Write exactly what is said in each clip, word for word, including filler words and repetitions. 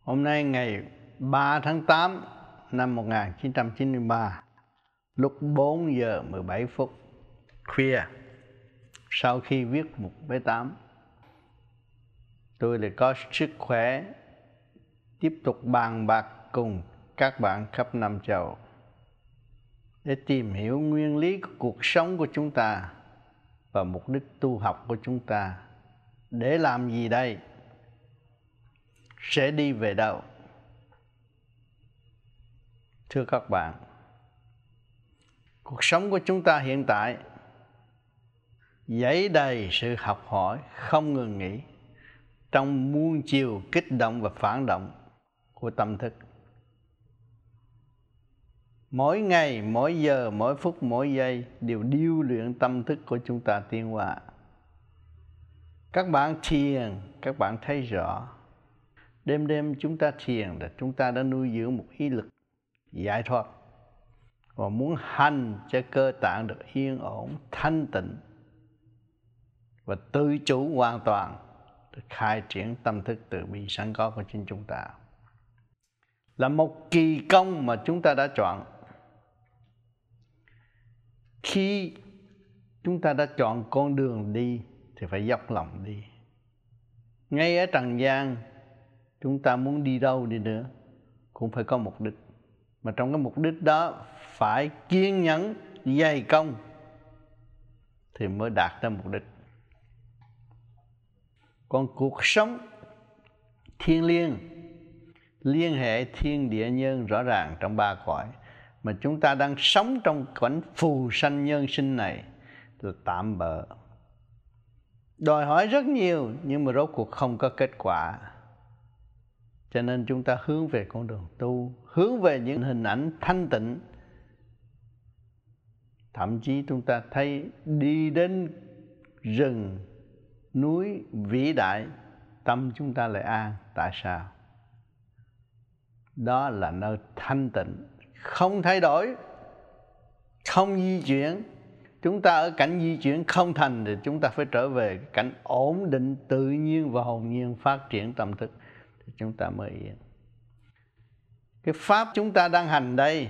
Hôm nay ngày ba tháng tám năm một nghìn chín trăm chín mươi ba, lúc bốn giờ mười bảy phút khuya, sau khi viết một B tám, tôi lại có sức khỏe tiếp tục bàn bạc cùng các bạn khắp năm châu để tìm hiểu nguyên lý của cuộc sống của chúng ta và mục đích tu học của chúng ta. Để làm gì đây? Sẽ đi về đâu? Thưa các bạn, cuộc sống của chúng ta hiện tại dẫy đầy sự học hỏi không ngừng nghỉ trong muôn chiều kích động và phản động của tâm thức. Mỗi ngày, mỗi giờ, mỗi phút, mỗi giây đều điêu luyện tâm thức của chúng ta tiến hóa. Các bạn thiền, các bạn thấy rõ. Đêm đêm chúng ta thiền là chúng ta đã nuôi dưỡng một ý lực giải thoát và muốn hành cho cơ tạng được yên ổn, thanh tịnh và tự chủ hoàn toàn để khai triển tâm thức từ bi sẵn có của chính chúng ta. Là một kỳ công mà chúng ta đã chọn. Khi chúng ta đã chọn con đường đi thì phải dốc lòng đi. Ngay ở trần gian, chúng ta muốn đi đâu đi nữa cũng phải có mục đích. Mà trong cái mục đích đó phải kiên nhẫn, dày công thì mới đạt ra mục đích. Còn cuộc sống thiêng liêng, liên hệ thiên địa nhân rõ ràng trong ba cõi, mà chúng ta đang sống trong cảnh phù sanh nhân sinh này là tạm bợ. Đòi hỏi rất nhiều nhưng mà rốt cuộc không có kết quả. Cho nên chúng ta hướng về con đường tu, hướng về những hình ảnh thanh tịnh. Thậm chí chúng ta thấy đi đến rừng, núi vĩ đại, tâm chúng ta lại an. Tại sao? Đó là nơi thanh tịnh, không thay đổi, không di chuyển. Chúng ta ở cảnh di chuyển không thành thì chúng ta phải trở về cảnh ổn định, tự nhiên và hồn nhiên, phát triển tâm thức thì chúng ta mới yên. Cái pháp chúng ta đang hành đây,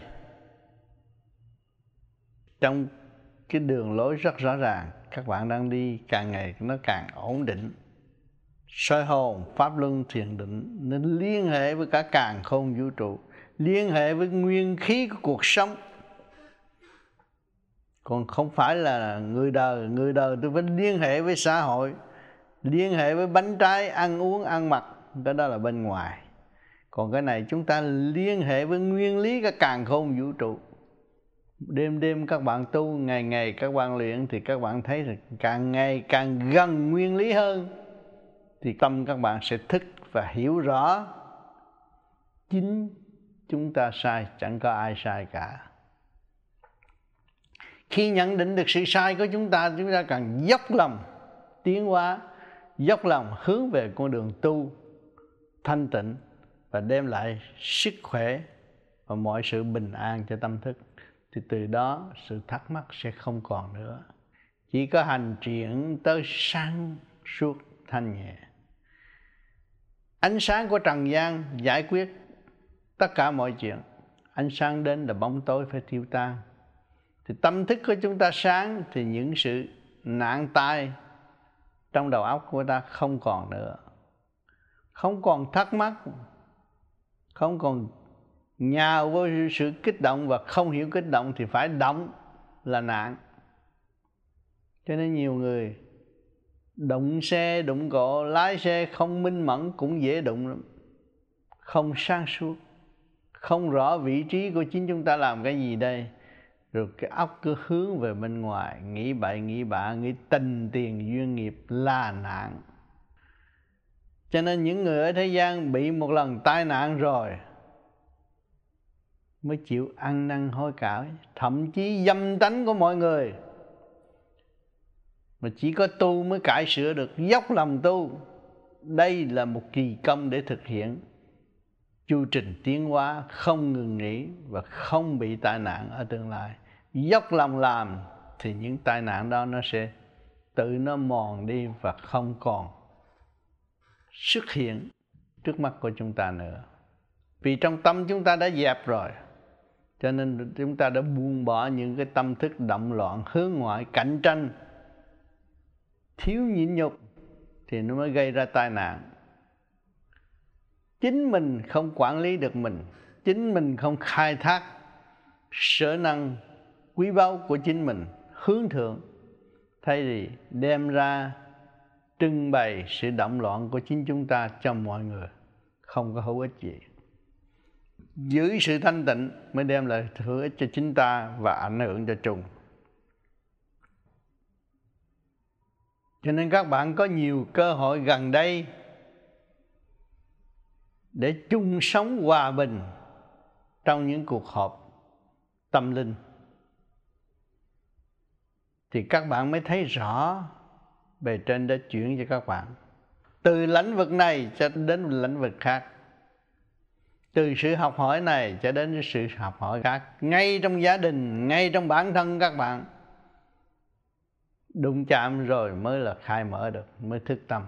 trong cái đường lối rất rõ ràng, các bạn đang đi càng ngày nó càng ổn định. Soi hồn, pháp luân, thiền định nên liên hệ với cả càn khôn vũ trụ, liên hệ với nguyên khí của cuộc sống. Còn không phải là người đời, người đời tôi phải liên hệ với xã hội, liên hệ với bánh trái, ăn uống, ăn mặc, cái đó là bên ngoài. Còn cái này chúng ta liên hệ với nguyên lý cả càn khôn vũ trụ. Đêm đêm các bạn tu, ngày ngày các bạn luyện thì các bạn thấy là càng ngày càng gần nguyên lý hơn. Thì tâm các bạn sẽ thức và hiểu rõ chính chúng ta sai, chẳng có ai sai cả. Khi nhận định được sự sai của chúng ta, chúng ta cần dốc lòng tiến hóa, dốc lòng hướng về con đường tu thanh tịnh và đem lại sức khỏe và mọi sự bình an cho tâm thức. Thì từ đó sự thắc mắc sẽ không còn nữa. Chỉ có hành triển tới sáng suốt thanh nhẹ. Ánh sáng của trần gian giải quyết tất cả mọi chuyện. Ánh sáng đến là bóng tối phải tiêu tan. Thì tâm thức của chúng ta sáng thì những sự nạn tai trong đầu óc của ta không còn nữa. Không còn thắc mắc, không còn nhào vô sự kích động và không hiểu kích động thì phải động là nạn. Cho nên nhiều người đụng xe, đụng cộ, lái xe không minh mẫn cũng dễ đụng lắm. Không sáng suốt, không rõ vị trí của chính chúng ta làm cái gì đây. Rồi cái óc cứ hướng về bên ngoài, nghĩ bậy, nghĩ bạ, nghĩ tình tiền duyên nghiệp là nạn. Cho nên những người ở thế gian bị một lần tai nạn rồi mới chịu ăn năn hối cải, thậm chí dâm tánh của mọi người. Mà chỉ có tu mới cải sửa được, dốc lòng tu. Đây là một kỳ công để thực hiện chu trình tiến hóa không ngừng nghỉ và không bị tai nạn ở tương lai. Dốc lòng làm thì những tai nạn đó nó sẽ tự nó mòn đi và không còn xuất hiện trước mắt của chúng ta nữa. Vì trong tâm chúng ta đã dẹp rồi, cho nên chúng ta đã buông bỏ những cái tâm thức động loạn, hướng ngoại, cạnh tranh, thiếu nhịn nhục, thì nó mới gây ra tai nạn. Chính mình không quản lý được mình, chính mình không khai thác sở năng quý báu của chính mình hướng thượng, thay vì đem ra trưng bày sự động loạn của chính chúng ta cho mọi người, không có hữu ích gì. Giữ sự thanh tịnh mới đem lại hữu ích cho chính ta và ảnh hưởng cho chung. Cho nên các bạn có nhiều cơ hội gần đây để chung sống hòa bình trong những cuộc họp tâm linh, thì các bạn mới thấy rõ bề trên đã chuyển cho các bạn từ lĩnh vực này cho đến lĩnh vực khác, từ sự học hỏi này cho đến sự học hỏi khác, ngay trong gia đình, ngay trong bản thân các bạn. Đụng chạm rồi mới là khai mở được, mới thức tâm.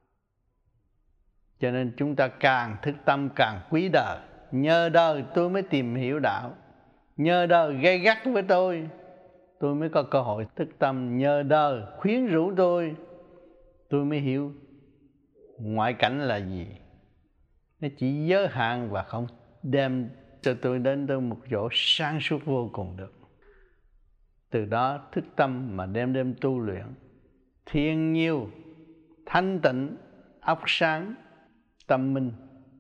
Cho nên chúng ta càng thức tâm càng quý đời. Nhờ đời tôi mới tìm hiểu đạo, nhờ đời gay gắt với tôi, tôi mới có cơ hội thức tâm. Nhờ đời khuyến rũ tôi, tôi mới hiểu ngoại cảnh là gì. Nó chỉ giới hạn và không đem cho tôi đến tới một chỗ sáng suốt vô cùng được. Từ đó thức tâm mà đêm đêm tu luyện, thiền nhiều, thanh tịnh, óc sáng, tâm minh,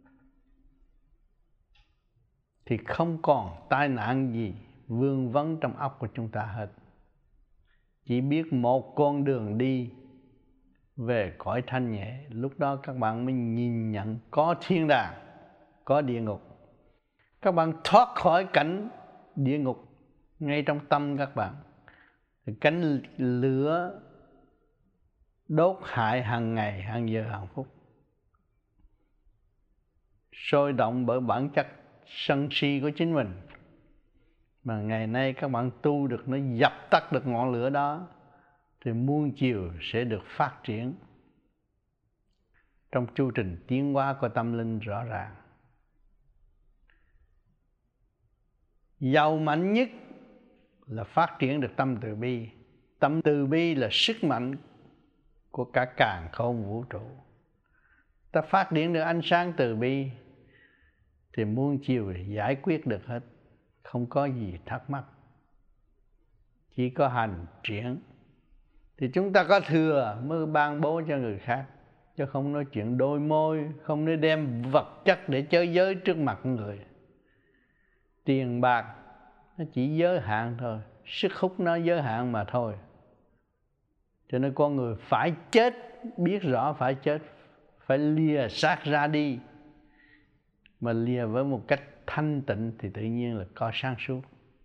thì không còn tai nạn gì vương vấn trong óc của chúng ta hết. Chỉ biết một con đường đi về cõi thanh nhẹ, lúc đó các bạn mới nhìn nhận có thiên đàng, có địa ngục. Các bạn thoát khỏi cảnh địa ngục ngay trong tâm các bạn. Cánh lửa đốt hại hàng ngày, hàng giờ, hàng phút, sôi động bởi bản chất sân si của chính mình. Mà ngày nay các bạn tu được, nó dập tắt được ngọn lửa đó, thì muôn chiều sẽ được phát triển trong chu trình tiến hóa của tâm linh rõ ràng. Giàu mạnh nhất là phát triển được tâm từ bi. Tâm từ bi là sức mạnh của cả càn khôn vũ trụ. Ta phát triển được ánh sáng từ bi thì muôn chiều giải quyết được hết, không có gì thắc mắc, chỉ có hành triển. Thì chúng ta có thừa mới ban bố cho người khác, chứ không nói chuyện đôi môi, không nói đem vật chất để chơi giới trước mặt người. Tiền bạc nó chỉ giới hạn thôi, sức hút nó giới hạn mà thôi. Cho nên con người phải chết, biết rõ phải chết, phải lìa xác ra đi. Mà lìa với một cách thanh tịnh thì tự nhiên là có sáng suốt.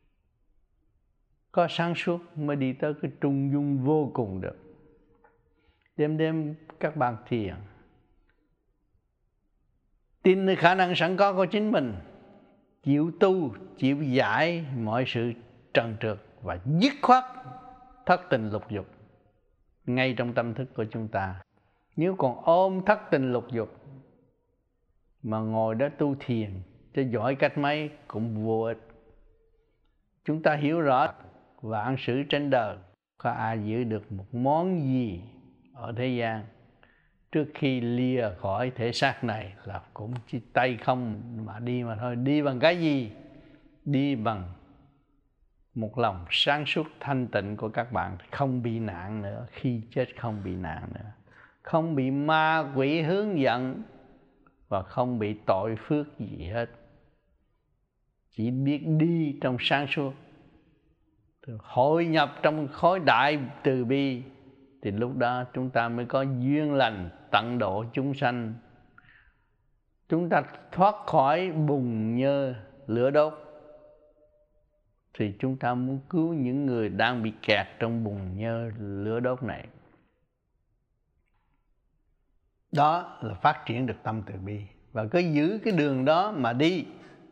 Có sáng suốt mới đi tới cái trung dung vô cùng được. Đêm đêm các bạn thiền, tin nơi khả năng sẵn có của chính mình, chịu tu, chịu giải mọi sự trần trượt và dứt khoát thất tình lục dục ngay trong tâm thức của chúng ta. Nếu còn ôm thất tình lục dục mà ngồi đó tu thiền cho giỏi cách mấy cũng vô ích. Chúng ta hiểu rõ vạn sự trên đời, có ai giữ được một món gì ở thế gian trước khi lìa khỏi thể xác này là cũng chỉ tay không mà đi mà thôi. Đi bằng cái gì? Đi bằng một lòng sáng suốt thanh tịnh của các bạn, không bị nạn nữa. Khi chết không bị nạn nữa, không bị ma quỷ hướng dẫn và không bị tội phước gì hết. Chỉ biết đi trong sáng suốt, hội nhập trong khối đại từ bi, thì lúc đó chúng ta mới có duyên lành tận độ chúng sanh. Chúng ta thoát khỏi bùn nhơ lửa đốt, thì chúng ta muốn cứu những người đang bị kẹt trong bùn nhơ lửa đốt này. Đó là phát triển được tâm từ bi. Và cứ giữ cái đường đó mà đi.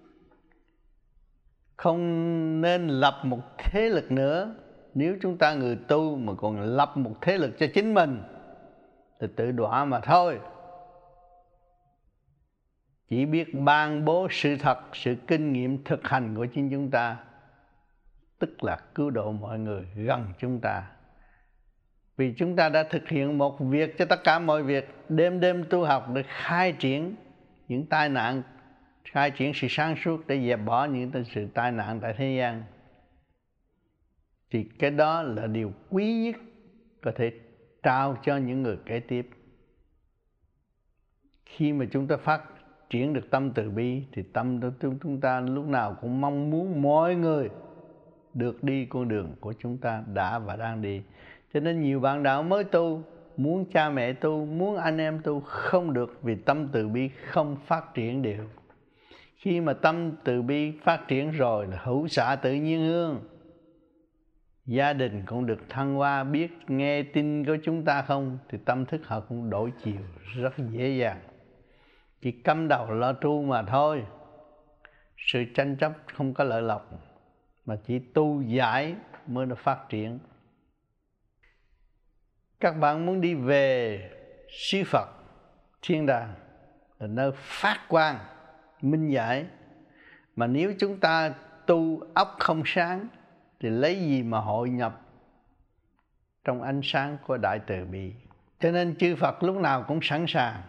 Không nên lập một thế lực nữa. Nếu chúng ta người tu mà còn lập một thế lực cho chính mình thì tự đọa mà thôi. chỉ biết ban bố sự thật, sự kinh nghiệm thực hành của chính chúng ta, tức là cứu độ mọi người gần chúng ta. Vì chúng ta đã thực hiện một việc cho tất cả mọi việc, đêm đêm tu học để khai triển những tai nạn, khai triển sự sáng suốt để dẹp bỏ những sự tai nạn tại thế gian. Thì cái đó là điều quý nhất có thể trao cho những người kế tiếp. Khi mà chúng ta phát triển được tâm từ bi thì tâm của chúng ta lúc nào cũng mong muốn mọi người được đi con đường của chúng ta đã và đang đi. Cho nên nhiều bạn đạo mới tu, muốn cha mẹ tu, muốn anh em tu không được vì tâm từ bi không phát triển đều. Khi mà tâm từ bi phát triển rồi là hữu xạ tự nhiên hương. Gia đình cũng được thăng hoa, biết nghe tin của chúng ta không thì tâm thức họ cũng đổi chiều rất dễ dàng. Chỉ cắm đầu lo tu mà thôi. Sự tranh chấp không có lợi lộc, mà chỉ tu giải mới nó phát triển. Các bạn muốn đi về siêu Phật, thiên đàng là nơi phát quang, minh giải. Mà nếu chúng ta tu óc không sáng thì lấy gì mà hội nhập trong ánh sáng của Đại Từ Bi. Cho nên chư Phật lúc nào cũng sẵn sàng.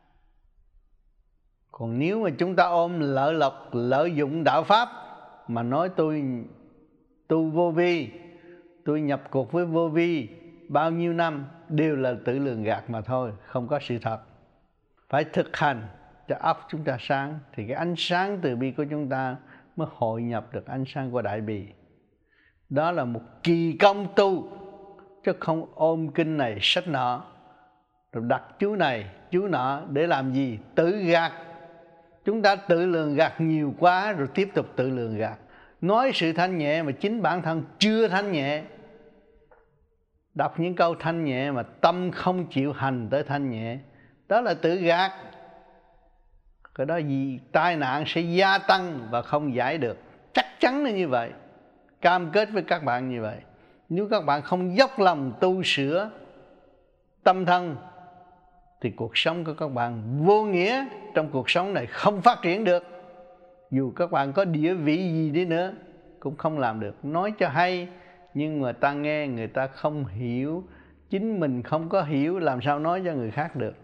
Còn nếu mà chúng ta ôm lợi lộc, lợi dụng đạo Pháp mà nói tôi tu vô vi, tôi nhập cuộc với vô vi bao nhiêu năm, đều là tự lường gạt mà thôi, không có sự thật. Phải thực hành cho óc chúng ta sáng thì cái ánh sáng từ bi của chúng ta mới hội nhập được ánh sáng của Đại Bi. Đó là một kỳ công tu, chứ không ôm kinh này sách nọ rồi đặt chú này chú nọ để làm gì? Tự gạt. Chúng ta tự lường gạt nhiều quá rồi tiếp tục tự lường gạt. Nói sự thanh nhẹ mà chính bản thân chưa thanh nhẹ. Đọc những câu thanh nhẹ mà tâm không chịu hành tới thanh nhẹ, đó là tự gạt. Cái đó gì tai nạn sẽ gia tăng và không giải được. Chắc chắn là như vậy. Cam kết với các bạn như vậy. Nếu các bạn không dốc lòng tu sửa tâm thân thì cuộc sống của các bạn vô nghĩa. Trong cuộc sống này không phát triển được. Dù các bạn có địa vị gì đi nữa cũng không làm được. Nói cho hay nhưng mà ta nghe người ta không hiểu. Chính mình không có hiểu làm sao nói cho người khác được.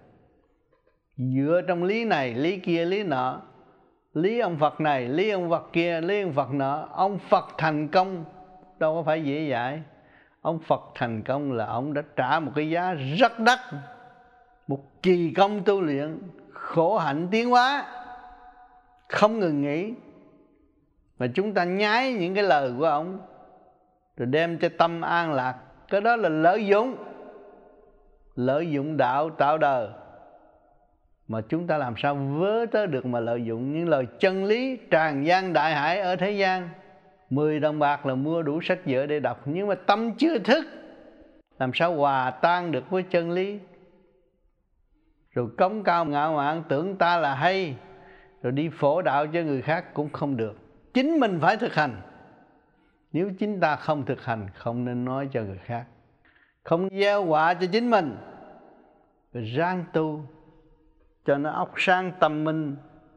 Dựa trong lý này, lý kia, lý nọ, lý ông Phật này, lý ông Phật kia, lý ông Phật nọ. Ông Phật thành công đâu có phải dễ dãi. Ông Phật thành công là ông đã trả một cái giá rất đắt, một kỳ công tu luyện, khổ hạnh tiến hóa không ngừng nghỉ. Mà chúng ta nhái những cái lời của ông rồi đem cho tâm an lạc. Cái đó là lợi dụng. Lợi dụng đạo tạo đời. Mà chúng ta làm sao vớ tới được mà lợi dụng những lời chân lý tràn gian đại hải ở thế gian. Mười đồng bạc là mua đủ sách vở để đọc, nhưng mà tâm chưa thức, làm sao hòa tan được với chân lý. Rồi cống cao ngạo mạn tưởng ta là hay, rồi đi phổ đạo cho người khác cũng không được. Chính mình phải thực hành. Nếu chính ta không thực hành, không nên nói cho người khác. Không gieo họa cho chính mình, rồi ráng tu cho nó óc sáng tâm minh,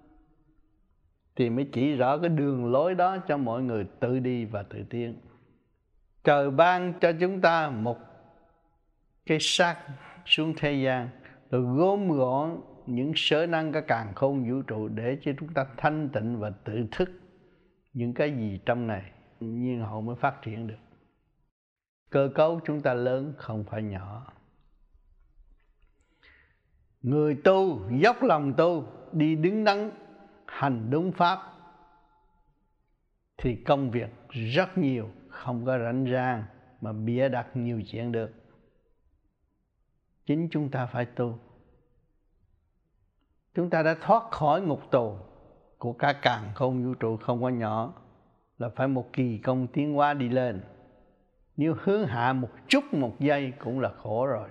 thì mới chỉ rõ cái đường lối đó cho mọi người tự đi và tự tiến. Trời ban cho chúng ta một cái xác xuống thế gian, rồi gom gọn những sở năng cả càn khôn vũ trụ để cho chúng ta thanh tịnh và tự thức những cái gì trong này, nhiên hậu mới phát triển được. Cơ cấu chúng ta lớn không phải nhỏ. Người tu dốc lòng tu, đi đứng đắn, hành đúng pháp thì công việc rất nhiều, không có rảnh rang mà bịa đặt nhiều chuyện được. Chính chúng ta phải tu. Chúng ta đã thoát khỏi ngục tù của cả càn khôn vũ trụ không có nhỏ, là phải một kỳ công tiến hóa đi lên. Nếu hướng hạ một chút một giây cũng là khổ rồi.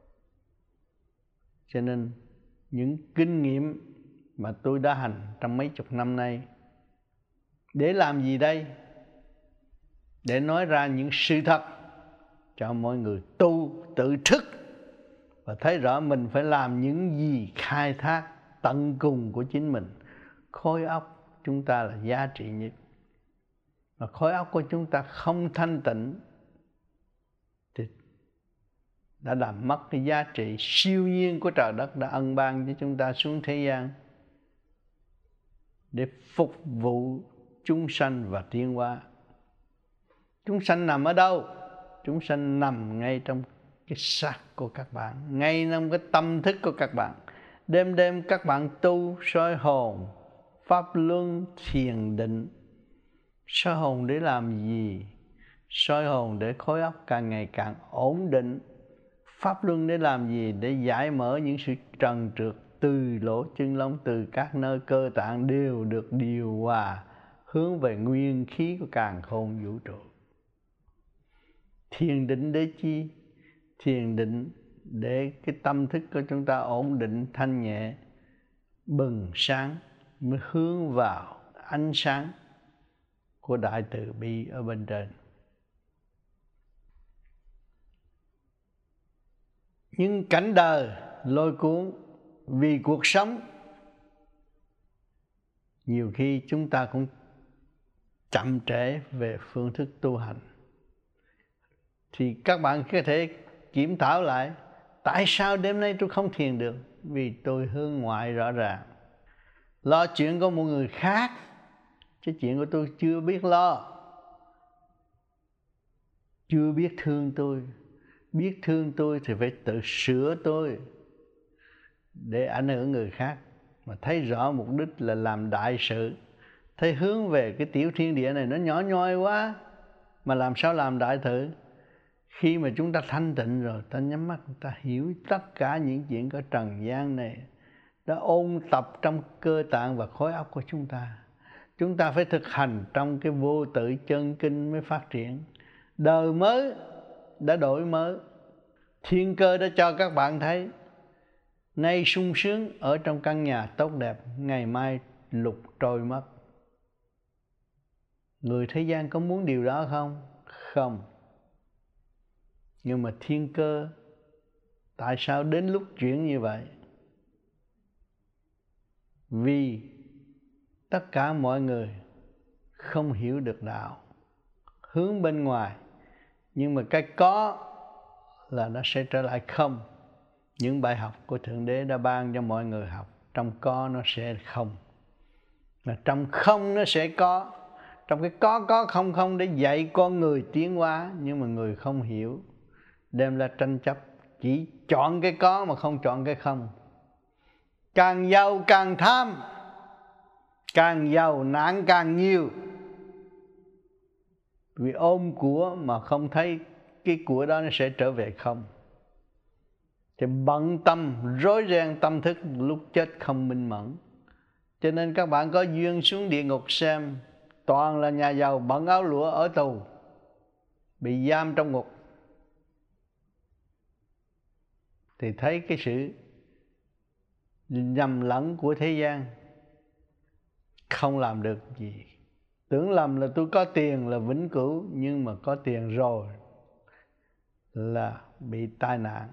Cho nên những kinh nghiệm mà tôi đã hành trong mấy chục năm nay, để làm gì đây? Để nói ra những sự thật cho mọi người tu tự thức và thấy rõ mình phải làm những gì khai thác tận cùng của chính mình, khối óc chúng ta là giá trị nhất. Mà khối óc của chúng ta không thanh tịnh thì đã làm mất cái giá trị siêu nhiên của trời đất đã ân ban cho chúng ta xuống thế gian để phục vụ chúng sanh và tiến hóa. Chúng sanh nằm ở đâu? Chúng sanh nằm ngay trong cái xác của các bạn, ngay trong cái tâm thức của các bạn. Đêm đêm các bạn tu soi hồn, pháp luân, thiền định. Soi hồn để làm gì? Soi hồn để khối óc càng ngày càng ổn định. Pháp luân để làm gì? Để giải mở những sự trần trượt từ lỗ chân lông, từ các nơi cơ tạng đều được điều hòa hướng về nguyên khí của càn khôn vũ trụ. Thiền định để chi? Thiền định để cái tâm thức của chúng ta ổn định, thanh nhẹ, bừng sáng, mới hướng vào ánh sáng của đại từ bi ở bên trên. Nhưng cảnh đời lôi cuốn vì cuộc sống, nhiều khi chúng ta cũng chậm trễ về phương thức tu hành. Thì các bạn có thể kiểm thảo lại, tại sao đêm nay tôi không thiền được? Vì tôi hướng ngoại rõ ràng, lo chuyện của một người khác, chứ chuyện của tôi chưa biết lo. Chưa biết thương tôi. Biết thương tôi thì phải tự sửa tôi để ảnh hưởng người khác. Mà thấy rõ mục đích là làm đại sự, thấy hướng về cái tiểu thiên địa này nó nhỏ nhoi quá, mà làm sao làm đại thử? Khi mà chúng ta thanh tịnh rồi, ta nhắm mắt, ta hiểu tất cả những chuyện của trần gian này đã ôn tập trong cơ tạng và khối óc của chúng ta. Chúng ta phải thực hành trong cái vô tự chân kinh mới phát triển. Đời mới đã đổi mới. Thiên cơ đã cho các bạn thấy, nay sung sướng ở trong căn nhà tốt đẹp, ngày mai lục trôi mất. Người thế gian có muốn điều đó không? Không. Nhưng mà thiên cơ tại sao đến lúc chuyển như vậy? Vì tất cả mọi người không hiểu được đạo, hướng bên ngoài, nhưng mà cái có là nó sẽ trở lại không. Những bài học của Thượng Đế đã ban cho mọi người học, trong có nó sẽ không, mà trong không nó sẽ có. Trong cái có có không không để dạy con người tiến hóa, nhưng mà người không hiểu, đem ra tranh chấp, chỉ chọn cái có mà không chọn cái không. Càng giàu càng tham, càng giàu nạn càng nhiều. Vì ôm của mà không thấy cái của đó nó sẽ trở về không. Thì bận tâm, rối ren tâm thức, lúc chết không minh mẫn. Cho nên các bạn có duyên xuống địa ngục xem, toàn là nhà giàu bận áo lụa ở tù, bị giam trong ngục. Thì thấy cái sự nhầm lẫn của thế gian, không làm được gì. Tưởng lầm là tôi có tiền là vĩnh cửu, nhưng mà có tiền rồi là bị tai nạn.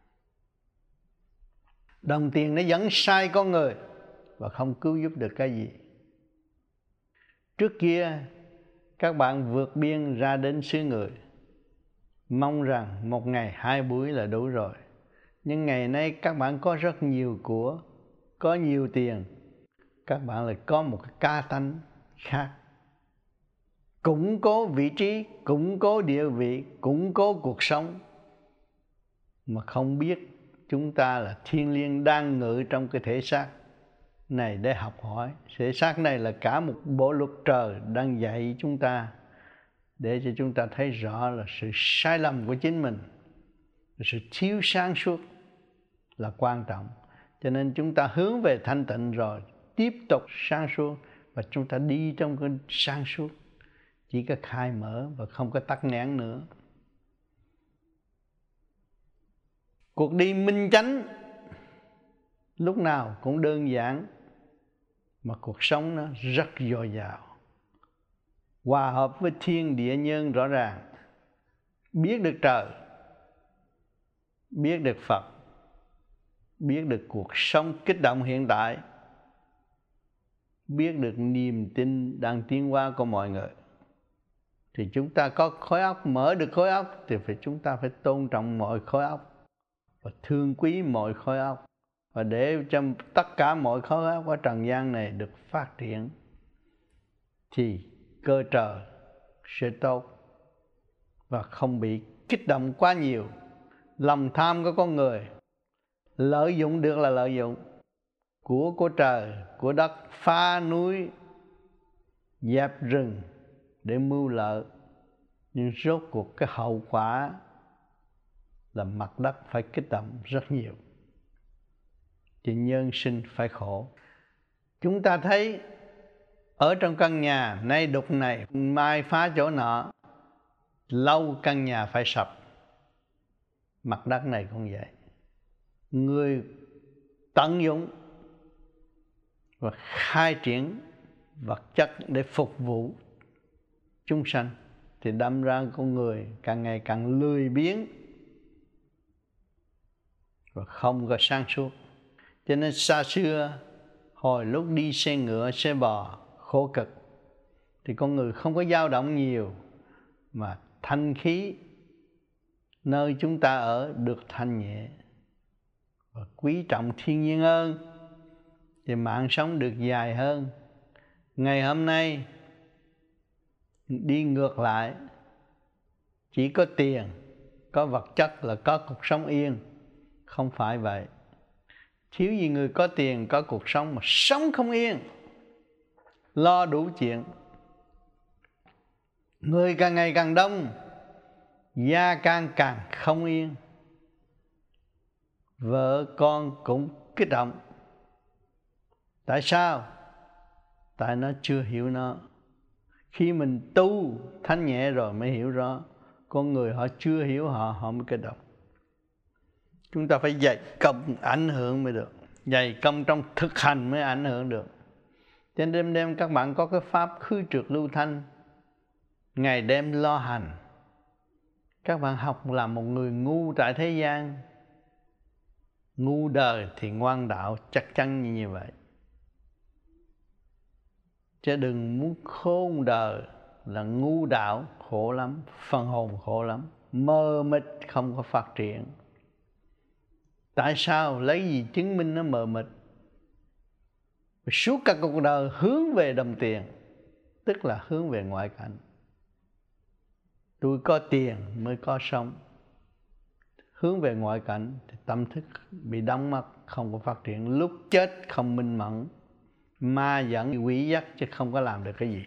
Đồng tiền nó dẫn sai con người và không cứu giúp được cái gì. Trước kia các bạn vượt biên ra đến xứ người, mong rằng một ngày hai buổi là đủ rồi. Nhưng ngày nay các bạn có rất nhiều của, có nhiều tiền, các bạn lại có một cái ca tánh khác. Củng cố vị trí, củng cố địa vị, củng cố cuộc sống, mà không biết chúng ta là thiên liêng đang ngự trong cái thể xác này để học hỏi. Thể xác này là cả một bộ luật trời đang dạy chúng ta, để cho chúng ta thấy rõ là sự sai lầm của chính mình, sự thiếu sáng suốt là quan trọng. Cho nên chúng ta hướng về thanh tịnh rồi tiếp tục sáng suốt, và chúng ta đi trong cái sáng suốt, chỉ có khai mở và không có tắc nghẽn nữa. Cuộc đi minh chánh lúc nào cũng đơn giản, mà cuộc sống nó rất dồi dào, hòa hợp với thiên địa nhân rõ ràng. Biết được trời, biết được Phật, biết được cuộc sống kích động hiện tại, biết được niềm tin đang tiến hóa của mọi người. Thì chúng ta có khối óc, mở được khối óc thì phải chúng ta phải tôn trọng mọi khối óc và thương quý mọi khối óc, và để cho tất cả mọi khối óc ở trần gian này được phát triển thì cơ trời sẽ tốt và không bị kích động quá nhiều. Lòng tham của con người lợi dụng được là lợi dụng của của trời, của đất, phá núi, dẹp rừng để mưu lợi, nhưng rốt cuộc cái hậu quả là mặt đất phải kích động rất nhiều, thì nhân sinh phải khổ. Chúng ta thấy ở trong căn nhà nay đục này, mai phá chỗ nọ, lâu căn nhà phải sập. Mặt đất này cũng vậy. Người tận dụng và khai triển vật chất để phục vụ chúng sanh thì đâm ra con người càng ngày càng lười biếng và không có sáng suốt. Cho nên xa xưa hồi lúc đi xe ngựa, xe bò khổ cực thì con người không có dao động nhiều, mà thanh khí nơi chúng ta ở được thanh nhẹ và quý trọng thiên nhiên hơn, thì mạng sống được dài hơn. Ngày hôm nay đi ngược lại, chỉ có tiền, có vật chất là có cuộc sống yên. Không phải vậy. Thiếu gì người có tiền, có cuộc sống mà sống không yên, lo đủ chuyện. Người càng ngày càng đông, gia can càng không yên, vợ con cũng kích động. Tại sao? Tại nó chưa hiểu nó. Khi mình tu thanh nhẹ rồi mới hiểu rõ. Con người họ chưa hiểu họ, họ mới kích động. Chúng ta phải dạy công ảnh hưởng mới được, dạy công trong thực hành mới ảnh hưởng được. Cho nên đêm đêm các bạn có cái pháp khứ trượt lưu thanh, ngày đêm lo hành. Các bạn học là một người ngu tại thế gian, ngu đời thì ngoan đạo, chắc chắn như như vậy. Chứ đừng muốn khôn đời là ngu đạo, khổ lắm, phần hồn khổ lắm, mơ mịt không có phát triển. Tại sao? Lấy gì chứng minh nó mờ mịt? Suốt cả cuộc đời hướng về đồng tiền, tức là hướng về ngoại cảnh. Tôi có tiền mới có sống. Hướng về ngoại cảnh thì tâm thức bị đóng mất, không có phát triển. Lúc chết không minh mẫn, ma dẫn quỷ dắt chứ không có làm được cái gì.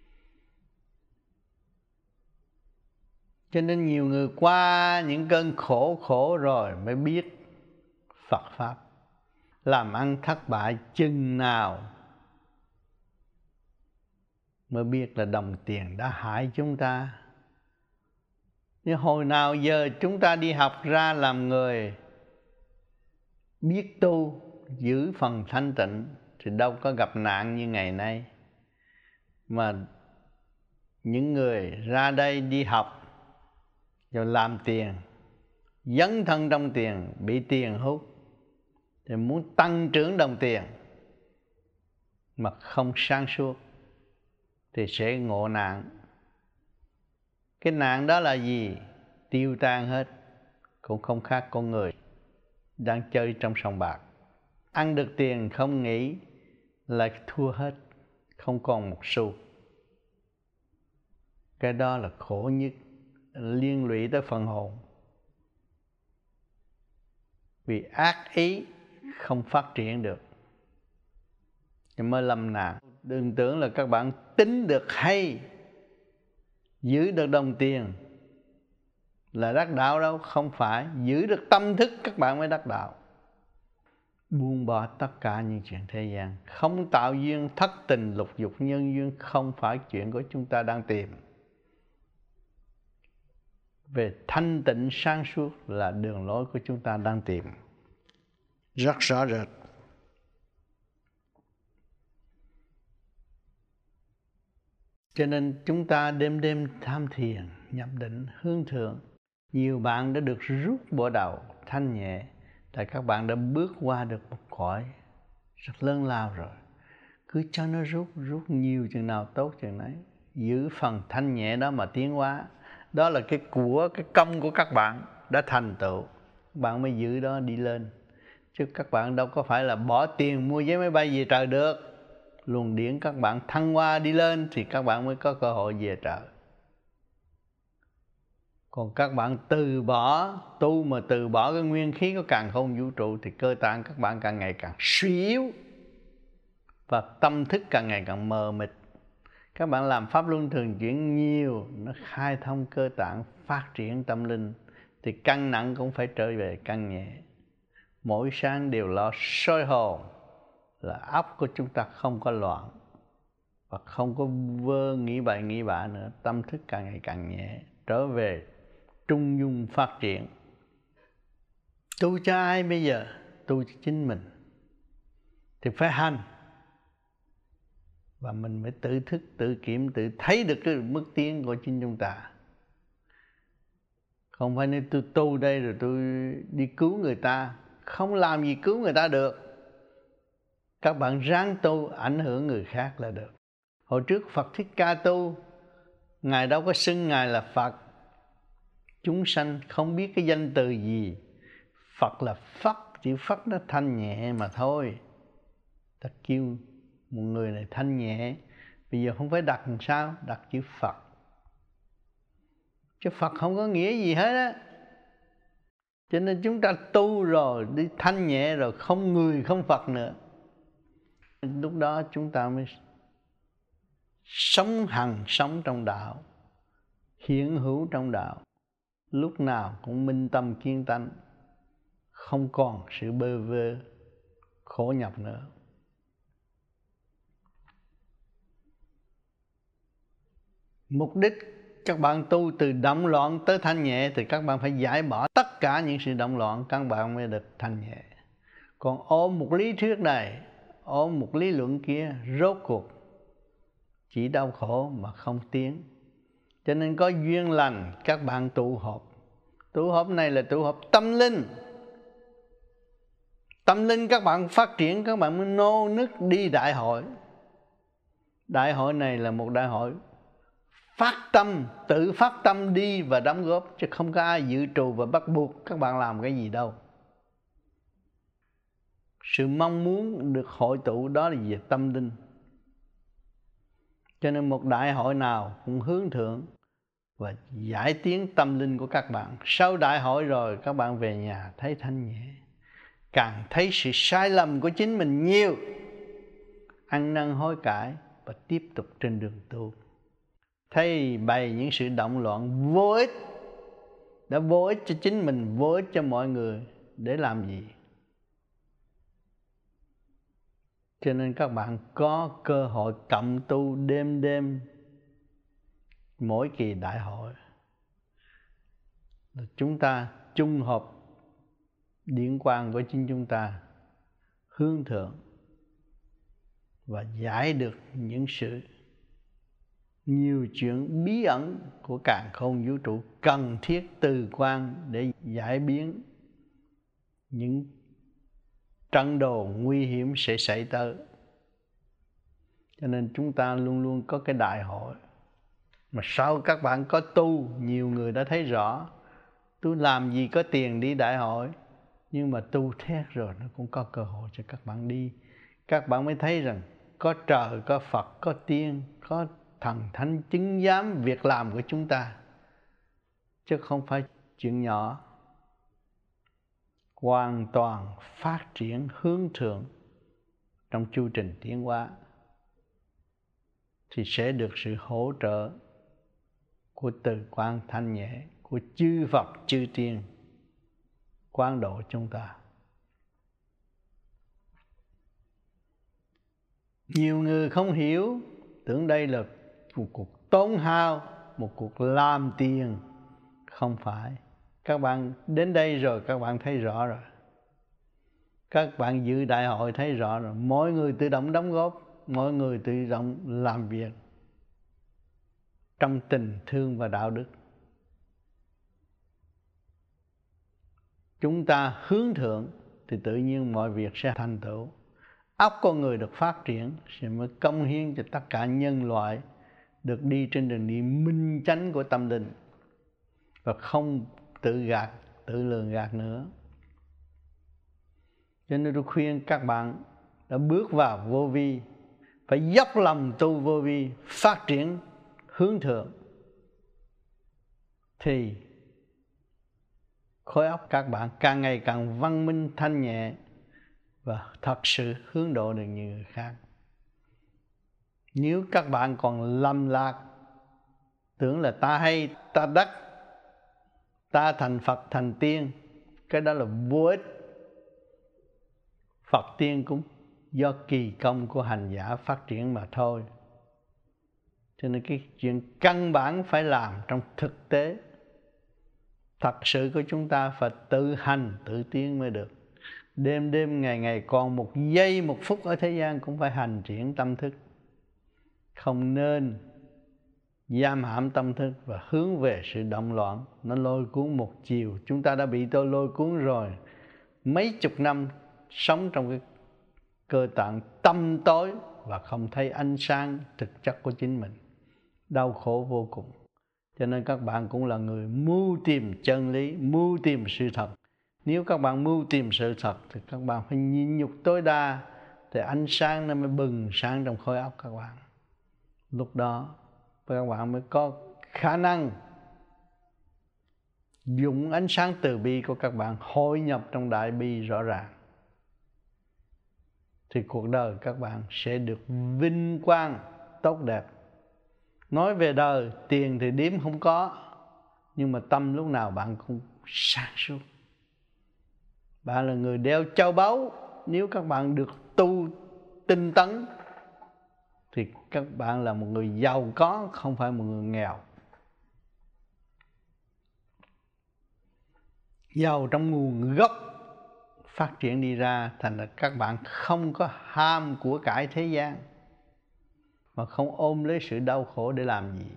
Cho nên nhiều người qua những cơn khổ khổ rồi mới biết Phật Pháp. Làm ăn thất bại chừng nào mới biết là đồng tiền đã hại chúng ta. Nhưng hồi nào giờ chúng ta đi học ra làm người, biết tu, giữ phần thanh tịnh thì đâu có gặp nạn như ngày nay. Mà những người ra đây đi học rồi làm tiền, dấn thân trong tiền, bị tiền hút, thì muốn tăng trưởng đồng tiền mà không sáng suốt thì sẽ ngộ nạn. Cái nạn đó là gì? Tiêu tan hết, cũng không khác con người đang chơi trong sòng bạc. Ăn được tiền không nghĩ là thua hết, không còn một xu. Cái đó là khổ nhất, liên lụy tới phần hồn. Vì ác ý không phát triển được thì mới lâm nạn. Đừng tưởng là các bạn tính được hay, giữ được đồng tiền là đắc đạo đâu. Không phải, giữ được tâm thức các bạn mới đắc đạo. Buông bỏ tất cả những chuyện thế gian, không tạo duyên thất tình lục dục nhân duyên, không phải chuyện của chúng ta đang tìm. Về thanh tịnh sáng suốt là đường lối của chúng ta đang tìm. Rất rõ rệt. Cho nên chúng ta đêm đêm tham thiền, nhập định, hướng thượng. Nhiều bạn đã được rút bộ đầu thanh nhẹ, tại các bạn đã bước qua được một cõi rất lớn lao rồi. cứ cho nó rút, rút nhiều chừng nào tốt chừng đấy. Giữ phần thanh nhẹ đó mà tiến hóa. Đó là cái của, cái công của các bạn đã thành tựu. Bạn mới giữ đó đi lên. Chứ các bạn đâu có phải là bỏ tiền mua vé máy bay về trời được. Luồng điển các bạn thăng hoa đi lên thì các bạn mới có cơ hội về trời. Còn các bạn từ bỏ, tu mà từ bỏ cái nguyên khí của càn khôn vũ trụ thì cơ tạng các bạn càng ngày càng suy yếu và tâm thức càng ngày càng mờ mịt. Các bạn làm pháp luân thường chuyển nhiều, nó khai thông cơ tạng, phát triển tâm linh thì căn nặng cũng phải trở về căn nhẹ. Mỗi sáng đều lo soi hồn là óc của chúng ta không có loạn và không có vơ nghĩ bậy nghĩ bạ nữa. Tâm thức càng ngày càng nhẹ, trở về trung dung phát triển. Tu cho ai bây giờ? Tu cho chính mình thì phải hành. Và mình mới tự thức, tự kiểm, tự thấy được cái bước tiến của chính chúng ta. Không phải nên tôi tu đây rồi tôi đi cứu người ta. Không làm gì cứu người ta được. Các bạn ráng tu ảnh hưởng người khác là được. Hồi trước Phật Thích Ca tu, Ngài đâu có xưng Ngài là Phật. Chúng sanh không biết cái danh từ gì. Phật là Phật, chữ Phật nó thanh nhẹ mà thôi. Ta kêu một người này thanh nhẹ. Bây giờ không phải đặt làm sao, đặt chữ Phật. Chứ Phật không có nghĩa gì hết á. Cho nên chúng ta tu rồi, đi thanh nhẹ rồi, không người không Phật nữa. Lúc đó chúng ta mới sống hằng sống trong đạo, hiện hữu trong đạo, lúc nào cũng minh tâm kiên tánh, không còn sự bơ vơ khổ nhọc nữa. Mục đích các bạn tu từ động loạn tới thanh nhẹ thì các bạn phải giải bỏ tất cả những sự động loạn, các bạn mới được thanh nhẹ. Còn ôm một lý thuyết này, ôm một lý luận kia, rốt cuộc chỉ đau khổ mà không tiến. Cho nên có duyên lành các bạn tụ họp. Tụ họp này là tụ họp tâm linh. Tâm linh các bạn phát triển, các bạn mới nô nức đi đại hội. Đại hội này là một đại hội phát tâm, tự phát tâm đi và đóng góp, chứ không có ai dự trù và bắt buộc các bạn làm cái gì đâu. Sự mong muốn được hội tụ đó là về tâm linh. Cho nên một đại hội nào cũng hướng thượng và giải tiến tâm linh của các bạn. Sau đại hội rồi các bạn về nhà thấy thanh nhẹ, càng thấy sự sai lầm của chính mình nhiều, ăn năn hối cải và tiếp tục trên đường tu. Thấy bày những sự động loạn vô ích, đã vô ích cho chính mình, vô ích cho mọi người, để làm gì? Cho nên các bạn có cơ hội cộng tu đêm đêm mỗi kỳ đại hội. Chúng ta chung hợp điển quang của chính chúng ta, hướng thượng và giải được những sự nhiều chuyện bí ẩn của càn khôn vũ trụ cần thiết từ quan để giải biến những trận đồ nguy hiểm sẽ xảy tới. Cho nên chúng ta luôn luôn có cái đại hội. Mà sau các bạn có tu, nhiều người đã thấy rõ, tôi làm gì có tiền đi đại hội, nhưng mà tu thét rồi nó cũng có cơ hội cho các bạn đi. Các bạn mới thấy rằng có trời, có Phật, có tiên, có thần thánh chứng giám việc làm của chúng ta, chứ không phải chuyện nhỏ. Hoàn toàn phát triển hướng thượng trong chu trình tiến hóa thì sẽ được sự hỗ trợ của từ quan thanh nhẹ, của chư Phật chư tiên quán độ chúng ta. Nhiều người không hiểu, tưởng đây là một cuộc tốn hao, một cuộc làm tiền. Không phải. Các bạn đến đây rồi các bạn thấy rõ rồi. Các bạn dự đại hội thấy rõ rồi. Mỗi người tự động đóng góp, mỗi người tự động làm việc trong tình thương và đạo đức. Chúng ta hướng thượng thì tự nhiên mọi việc sẽ thành tựu. óc con người được phát triển sẽ mới cống hiến cho tất cả nhân loại được đi trên đường đi minh chánh của tâm linh và không tự gạt, tự lường gạt nữa. Cho nên tôi khuyên các bạn đã bước vào vô vi phải dốc lòng tu vô vi, phát triển hướng thượng, thì khối óc các bạn càng ngày càng văn minh thanh nhẹ và thật sự hướng độ được nhiều người khác. Nếu các bạn còn lầm lạc, tưởng là ta hay, ta đắc, ta thành Phật thành tiên, cái đó là vô ích. Phật tiên cũng do kỳ công của hành giả phát triển mà thôi. Cho nên cái chuyện căn bản phải làm trong thực tế thật sự của chúng ta phải tự hành, tự tiến mới được. Đêm đêm ngày ngày còn một giây một phút ở thế gian cũng phải hành triển tâm thức. Không nên giam hãm tâm thức và hướng về sự động loạn, nó lôi cuốn một chiều. Chúng ta đã bị tôi lôi cuốn rồi. Mấy chục năm sống trong cái cơ tạng tăm tối và không thấy ánh sáng thực chất của chính mình, đau khổ vô cùng. Cho nên các bạn cũng là người mưu tìm chân lý, mưu tìm sự thật. Nếu các bạn mưu tìm sự thật thì các bạn phải nhịn nhục tối đa, thì ánh sáng nó mới bừng sáng trong khối óc các bạn. Lúc đó các bạn mới có khả năng dùng ánh sáng từ bi của các bạn hội nhập trong đại bi rõ ràng, thì cuộc đời các bạn sẽ được vinh quang tốt đẹp. Nói về đời, tiền thì đếm không có, nhưng mà tâm lúc nào bạn cũng sáng suốt. Bạn là người đeo châu báu. Nếu các bạn được tu tinh tấn thì các bạn là một người giàu có, không phải một người nghèo. Giàu trong nguồn gốc phát triển đi ra, thành là các bạn không có ham của cải thế gian, mà không ôm lấy sự đau khổ để làm gì.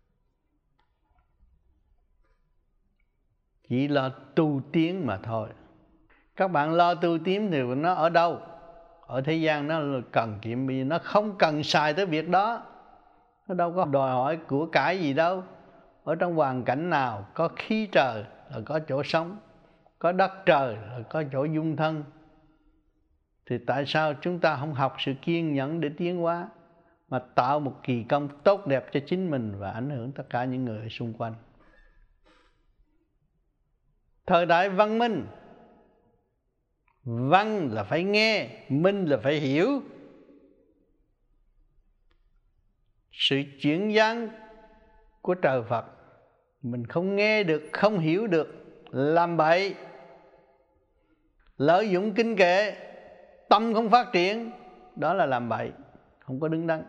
Chỉ lo tu tiến mà thôi. Các bạn lo tu tiến thì nó ở đâu? Ở thế gian nó cần kiệm, vì nó không cần xài tới việc đó. Nó đâu có đòi hỏi của cải gì đâu. Ở trong hoàn cảnh nào có khí trời là có chỗ sống, có đất trời là có chỗ dung thân. Thì tại sao chúng ta không học sự kiên nhẫn để tiến hóa, mà tạo một kỳ công tốt đẹp cho chính mình và ảnh hưởng tất cả những người xung quanh? Thời đại văn minh, văn là phải nghe, minh là phải hiểu. Sự chuyển giáng của trời Phật mình không nghe được, không hiểu được, làm bậy, lợi dụng kinh kệ, tâm không phát triển, đó là làm bậy, không có đứng đắn.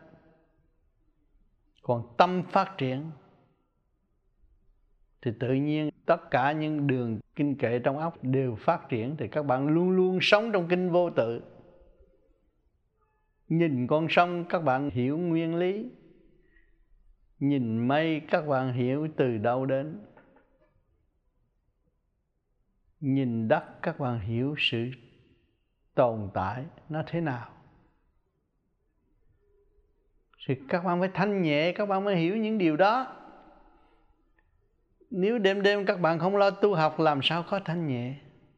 Còn tâm phát triển thì tự nhiên tất cả những đường kinh kệ trong óc đều phát triển, thì các bạn luôn luôn sống trong kinh vô tự. Nhìn con sông các bạn hiểu nguyên lý, nhìn mây các bạn hiểu từ đâu đến, nhìn đất các bạn hiểu sự tồn tại nó thế nào. Thì các bạn phải thanh nhẹ, các bạn mới hiểu những điều đó. Nếu đêm đêm các bạn không lo tu học, làm sao có thanh nhẹ?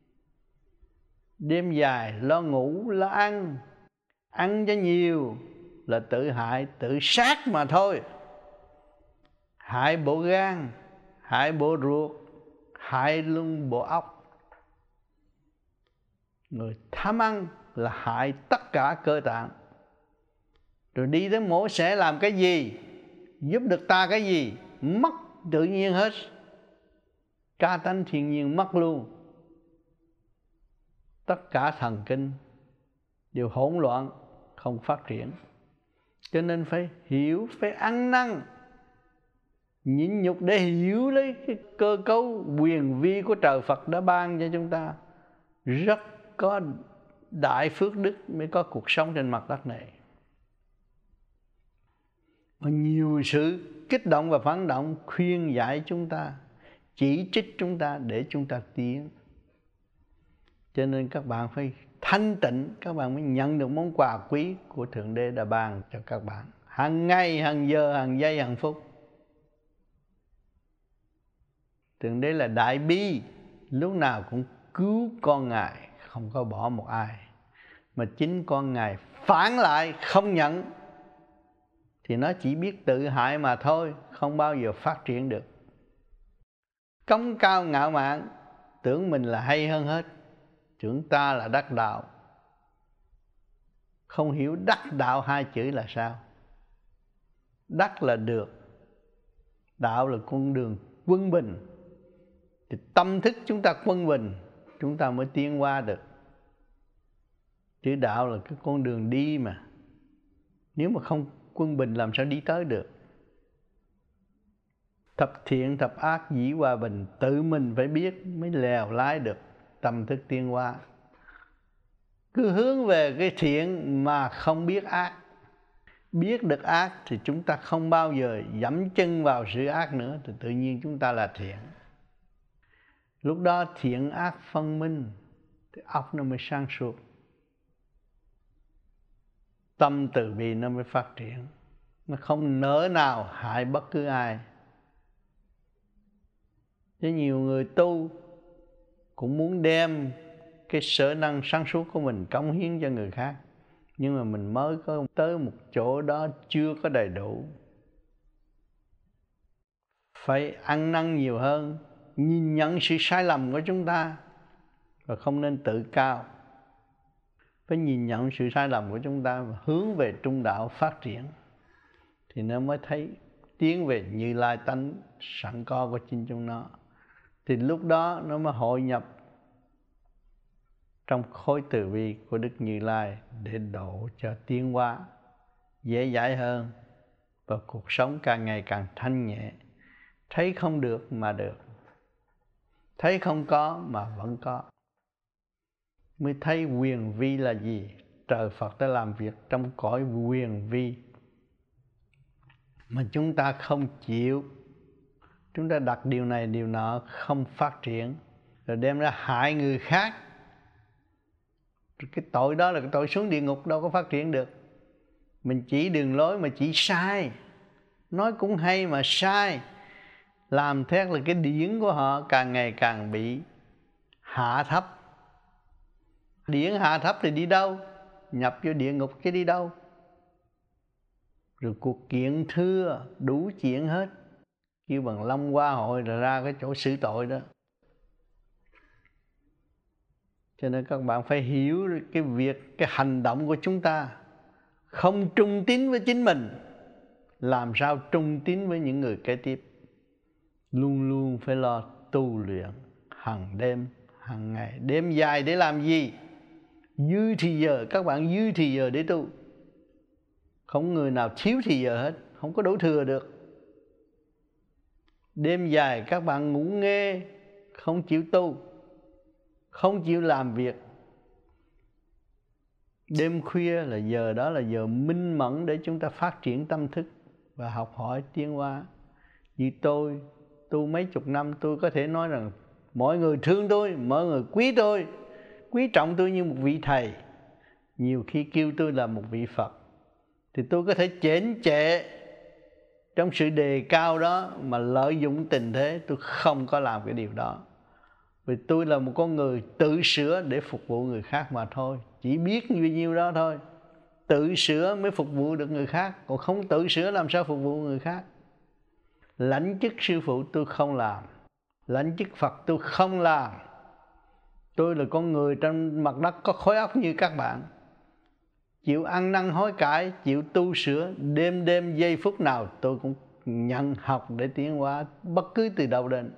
Đêm dài lo ngủ, lo ăn, ăn cho nhiều là tự hại, tự sát mà thôi. Hại bộ gan, hại bộ ruột, hại luôn bộ óc. Người tham ăn là hại tất cả cơ tạng. Rồi đi tới mổ xẻ làm cái gì, giúp được ta cái gì? Mất tự nhiên hết. Ca tánh thiên nhiên mất luôn. Tất cả thần kinh đều hỗn loạn, không phát triển. Cho nên phải hiểu, phải ăn năn, nhịn nhục để hiểu lấy cái cơ cấu quyền vi của trời Phật đã ban cho chúng ta. Rất có đại phước đức mới có cuộc sống trên mặt đất này. Mà nhiều sự kích động và phản động khuyên giải chúng ta, chỉ trích chúng ta để chúng ta tiến. Cho nên các bạn phải thanh tịnh, các bạn mới nhận được món quà quý của Thượng Đế đã ban cho các bạn. Hàng ngày, hàng giờ, hàng giây, hàng phút. Thượng Đế là đại bi, lúc nào cũng cứu con Ngài, không có bỏ một ai. Mà chính con Ngài phản lại, không nhận, thì nó chỉ biết tự hại mà thôi, không bao giờ phát triển được. Cống cao ngạo mạn, tưởng mình là hay hơn hết, tưởng ta là đắc đạo. Không hiểu đắc đạo hai chữ là sao. Đắc là được, đạo là con đường quân bình. Thì tâm thức chúng ta quân bình, chúng ta mới tiến qua được. Chữ đạo là cái con đường đi mà. Nếu mà không quân bình làm sao đi tới được. Thập thiện thập ác dĩ hòa bình, tự mình phải biết mới lèo lái được tâm thức tiến hóa. Cứ hướng về cái thiện mà không biết ác. Biết được ác thì chúng ta không bao giờ dẫm chân vào sự ác nữa, thì tự nhiên chúng ta là thiện. Lúc đó thiện ác phân minh, thì óc nó mới sáng suốt, tâm từ bi nó mới phát triển. Nó không nỡ nào hại bất cứ ai. Chứ nhiều người tu cũng muốn đem cái sở năng sáng suốt của mình cống hiến cho người khác, nhưng mà mình mới có tới một chỗ đó chưa có đầy đủ. Phải ăn năn nhiều hơn, nhìn nhận sự sai lầm của chúng ta, và không nên tự cao. Phải nhìn nhận sự sai lầm của chúng ta và hướng về trung đạo phát triển, thì nó mới thấy tiến về Như Lai tánh sẵn có của chính chúng nó. Thì lúc đó nó mới hội nhập trong khối từ bi của Đức Như Lai để độ cho tiến hóa dễ dãi hơn, và cuộc sống càng ngày càng thanh nhẹ. Thấy không được mà được, thấy không có mà vẫn có, mới thấy quyền vi là gì. Trời Phật đã làm việc trong cõi quyền vi mà chúng ta không chịu. Chúng ta đặt điều này điều nọ không phát triển, rồi đem ra hại người khác. Cái tội đó là cái tội xuống địa ngục, đâu có phát triển được. Mình chỉ đường lối mà chỉ sai, nói cũng hay mà sai, làm theo là cái điển của họ càng ngày càng bị hạ thấp. Điển hạ thấp thì đi đâu? Nhập vô địa ngục chứ đi đâu. Rồi cuộc kiện thưa đủ chuyện hết, kêu bằng Long Hoa hội rồi ra cái chỗ xử tội đó. Cho nên các bạn phải hiểu cái việc, cái hành động của chúng ta không trung tín với chính mình, làm sao trung tín với những người kế tiếp. Luôn luôn phải lo tu luyện hàng đêm, hàng ngày. Đêm dài để làm gì? Dư thì giờ, các bạn dư thì giờ để tu. Không người nào thiếu thì giờ hết, không có đủ thừa được. Đêm dài các bạn ngủ nghe, không chịu tu, không chịu làm việc. Đêm khuya là giờ đó là giờ minh mẫn để chúng ta phát triển tâm thức và học hỏi tiến hóa. Như tôi, tu mấy chục năm, tôi có thể nói rằng mọi người thương tôi, mọi người quý tôi, quý trọng tôi như một vị thầy. Nhiều khi kêu tôi là một vị Phật, thì tôi có thể chễn chệ trong sự đề cao đó mà lợi dụng tình thế. Tôi không có làm cái điều đó, vì tôi là một con người tự sửa để phục vụ người khác mà thôi. Chỉ biết bao nhiêu đó thôi. Tự sửa mới phục vụ được người khác, còn không tự sửa làm sao phục vụ người khác. Lãnh chức sư phụ tôi không làm, lãnh chức Phật tôi không làm. Tôi là con người trên mặt đất có khối óc như các bạn, chịu ăn năn hối cải, chịu tu sửa. Đêm đêm giây phút nào tôi cũng nhận học để tiến hóa, bất cứ từ đâu đến.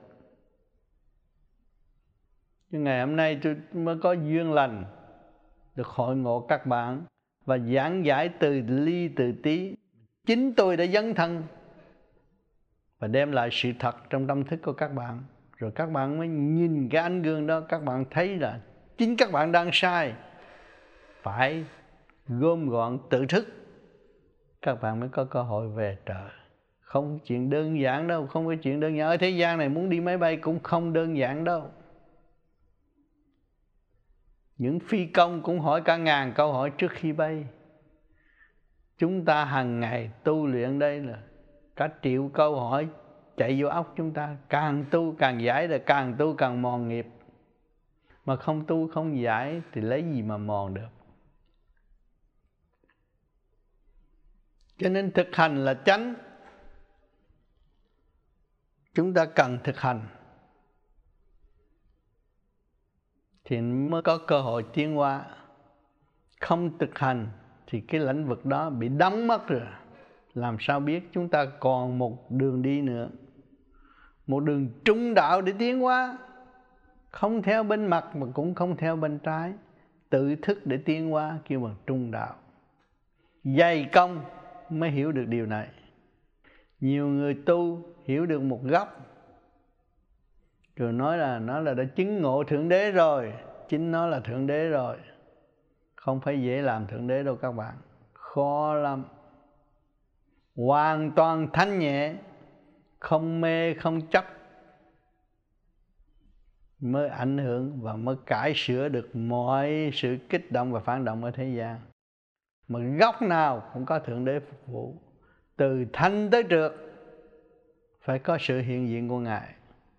Nhưng ngày hôm nay tôi mới có duyên lành được hội ngộ các bạn và giảng giải từ ly từ tí. Chính tôi đã dấn thân và đem lại sự thật trong tâm thức của các bạn. Rồi các bạn mới nhìn cái ánh gương đó, các bạn thấy là chính các bạn đang sai, phải gom gọn tự thức, các bạn mới có cơ hội về trời. Không chuyện đơn giản đâu, không có chuyện đơn giản. Ở thế gian này muốn đi máy bay cũng không đơn giản đâu. Những phi công cũng hỏi cả ngàn câu hỏi trước khi bay. Chúng ta hàng ngày tu luyện đây là cả triệu câu hỏi chạy vô óc chúng ta. Càng tu càng giải, rồi càng tu càng mòn nghiệp. Mà không tu không giải thì lấy gì mà mòn được. Cho nên thực hành là chánh. Chúng ta cần thực hành thì mới có cơ hội tiến hóa. Không thực hành thì cái lĩnh vực đó bị đóng mất rồi. Làm sao biết chúng ta còn một đường đi nữa, một đường trung đạo để tiến hóa. Không theo bên mặt mà cũng không theo bên trái. Tự thức để tiến hóa kêu bằng trung đạo. Dày công mới hiểu được điều này. Nhiều người tu hiểu được một góc rồi nói là nó là đã chứng ngộ Thượng Đế rồi. Chính nó là Thượng Đế rồi. Không phải dễ làm Thượng Đế đâu các bạn. Khó lắm. Hoàn toàn thanh nhẹ, không mê không chấp, mới ảnh hưởng và mới cải sửa được mọi sự kích động và phản động ở thế gian. Mà góc nào cũng có Thượng Đế phục vụ. Từ thanh tới trượt phải có sự hiện diện của Ngài.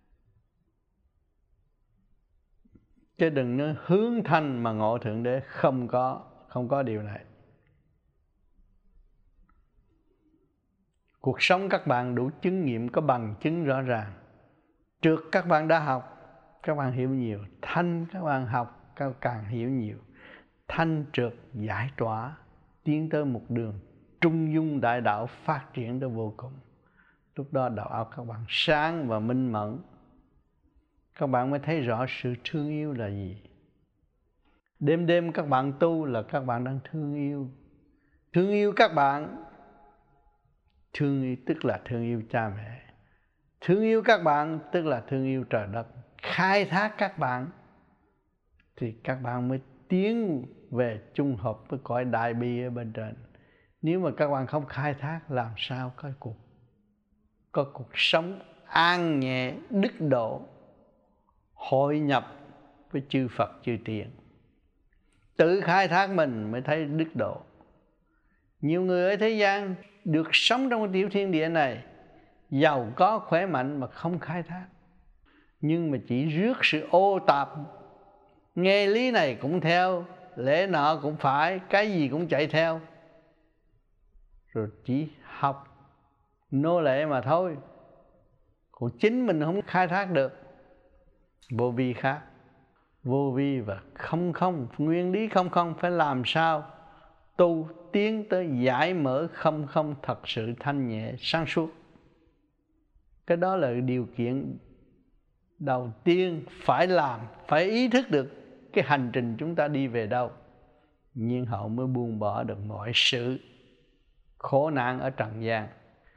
Chứ đừng nói hướng thanh mà ngộ Thượng Đế. Không có, không có điều này. Cuộc sống các bạn đủ chứng nghiệm, có bằng chứng rõ ràng. Trượt các bạn đã học, các bạn hiểu nhiều. Thanh các bạn học, các bạn càng hiểu nhiều. Thanh trượt giải tỏa, tiến tới một đường trung dung đại đạo phát triển tới vô cùng. Lúc đó đầu óc các bạn sáng và minh mẫn. Các bạn mới thấy rõ sự thương yêu là gì. Đêm đêm các bạn tu là các bạn đang thương yêu. Thương yêu các bạn, thương yêu tức là thương yêu cha mẹ. Thương yêu các bạn tức là thương yêu trời đất. Khai thác các bạn thì các bạn mới tiến về chung hợp với cõi đại bi ở bên trên. Nếu mà các bạn không khai thác, làm sao có cuộc có cuộc sống an nhẹ, đức độ, hội nhập với chư Phật chư Tiên. Tự khai thác mình mới thấy đức độ. Nhiều người ở thế gian được sống trong tiểu thiên địa này, giàu có khỏe mạnh mà không khai thác, nhưng mà chỉ rước sự ô tạp. Nghe lý này cũng theo, lễ nọ cũng phải, cái gì cũng chạy theo, rồi chỉ học nô lệ mà thôi. Còn chính mình không khai thác được. Vô vi khác. Vô vi và không không, nguyên lý không không phải làm sao tu tiến tới giải mở không không thật sự thanh nhẹ sáng suốt. Cái đó là điều kiện đầu tiên phải làm, phải ý thức được cái hành trình chúng ta đi về đâu. Nhưng hậu mới buông bỏ được mọi sự khổ nạn ở trần gian.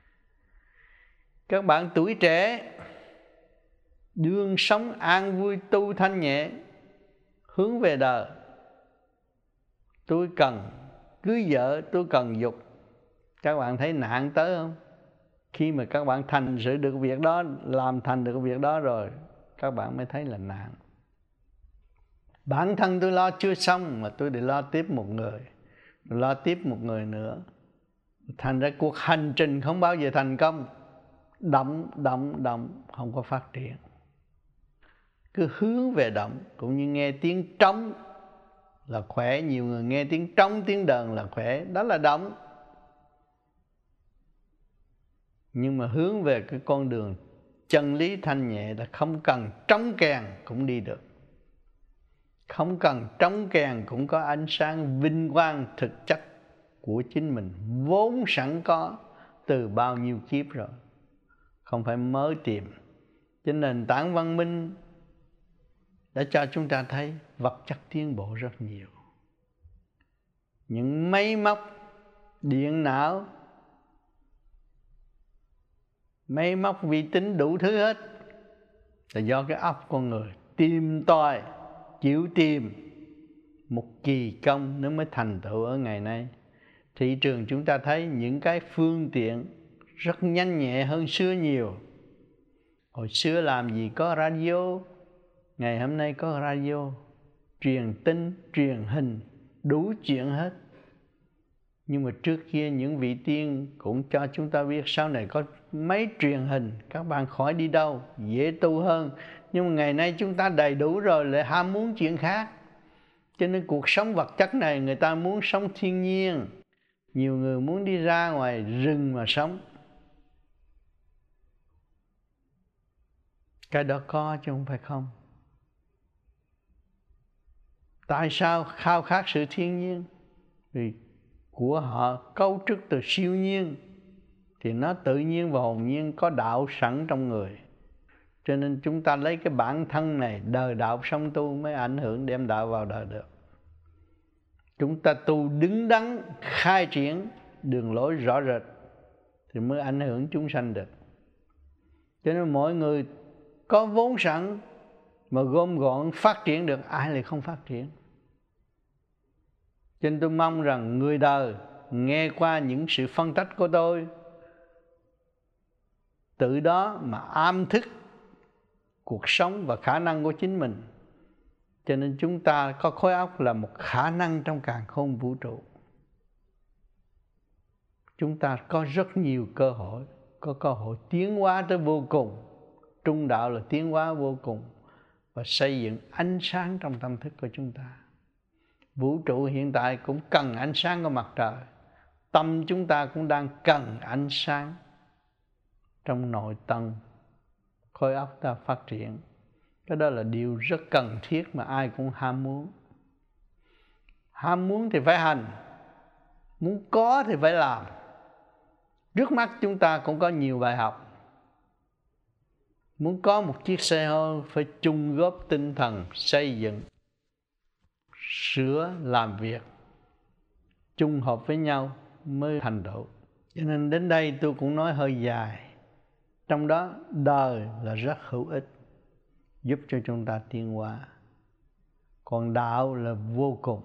Các bạn tuổi trẻ đương sống an vui tu thanh nhẹ, hướng về đời. Tôi cần cưới vợ, tôi cần dục. Các bạn thấy nạn tới không? Khi mà các bạn thành sự được việc đó, làm thành được việc đó rồi, các bạn mới thấy là nạn. Bản thân tôi lo chưa xong mà tôi để lo tiếp một người, lo tiếp một người nữa. Thành ra cuộc hành trình không bao giờ thành công. Động, động, động, không có phát triển. Cứ hướng về động, cũng như nghe tiếng trống là khỏe. Nhiều người nghe tiếng trống, tiếng đờn là khỏe. Đó là động. Nhưng mà hướng về cái con đường chân lý thanh nhẹ là không cần trống kèn cũng đi được. Không cần trống kèn cũng có ánh sáng vinh quang thực chất của chính mình, vốn sẵn có từ bao nhiêu kiếp rồi, không phải mới tìm. Cho nền tảng văn minh đã cho chúng ta thấy vật chất tiến bộ rất nhiều. Những máy móc, điện não, máy móc vi tính đủ thứ hết là do cái óc con người tìm tòi, chịu tìm một kỳ công nó mới thành tựu ở ngày nay. Thị trường chúng ta thấy những cái phương tiện rất nhanh nhẹ hơn xưa nhiều. Hồi xưa làm gì có radio, ngày hôm nay có radio. truyền tin, truyền hình, đủ chuyện hết. Nhưng mà trước kia những vị tiên cũng cho chúng ta biết sau này có máy truyền hình, các bạn khỏi đi đâu, dễ tu hơn. Nhưng mà ngày nay chúng ta đầy đủ rồi, lại ham muốn chuyện khác. Cho nên cuộc sống vật chất này người ta muốn sống thiên nhiên. Nhiều người muốn đi ra ngoài rừng mà sống. Cái đó có chứ không phải không. Tại sao khao khát sự thiên nhiên? Vì của họ cấu trúc từ siêu nhiên, thì nó tự nhiên và hồn nhiên có đạo sẵn trong người. Cho nên chúng ta lấy cái bản thân này đời đạo sống tu mới ảnh hưởng đem đạo vào đời được. Chúng ta tu đứng đắn khai triển đường lối rõ rệt thì mới ảnh hưởng chúng sanh được. Cho nên mọi người có vốn sẵn mà gom gọn phát triển được, ai lại không phát triển. Cho nên tôi mong rằng người đời nghe qua những sự phân tích của tôi, tự đó mà am thức cuộc sống và khả năng của chính mình. Cho nên chúng ta có khối óc là một khả năng trong càn khôn vũ trụ. Chúng ta có rất nhiều cơ hội, có cơ hội tiến hóa tới vô cùng. Trung đạo là tiến hóa vô cùng và xây dựng ánh sáng trong tâm thức của chúng ta. Vũ trụ hiện tại cũng cần ánh sáng của mặt trời. Tâm chúng ta cũng đang cần ánh sáng trong nội tâm, khối óc ta phát triển. Cái đó là điều rất cần thiết mà ai cũng ham muốn. Ham muốn thì phải hành, muốn có thì phải làm. Trước mắt chúng ta cũng có nhiều bài học. Muốn có một chiếc xe hơi phải chung góp tinh thần xây dựng, sửa, làm việc, chung hợp với nhau mới thành tựu. Cho nên đến đây tôi cũng nói hơi dài. Trong đó đời là rất hữu ích, giúp cho chúng ta tiến hóa. Còn đạo là vô cùng.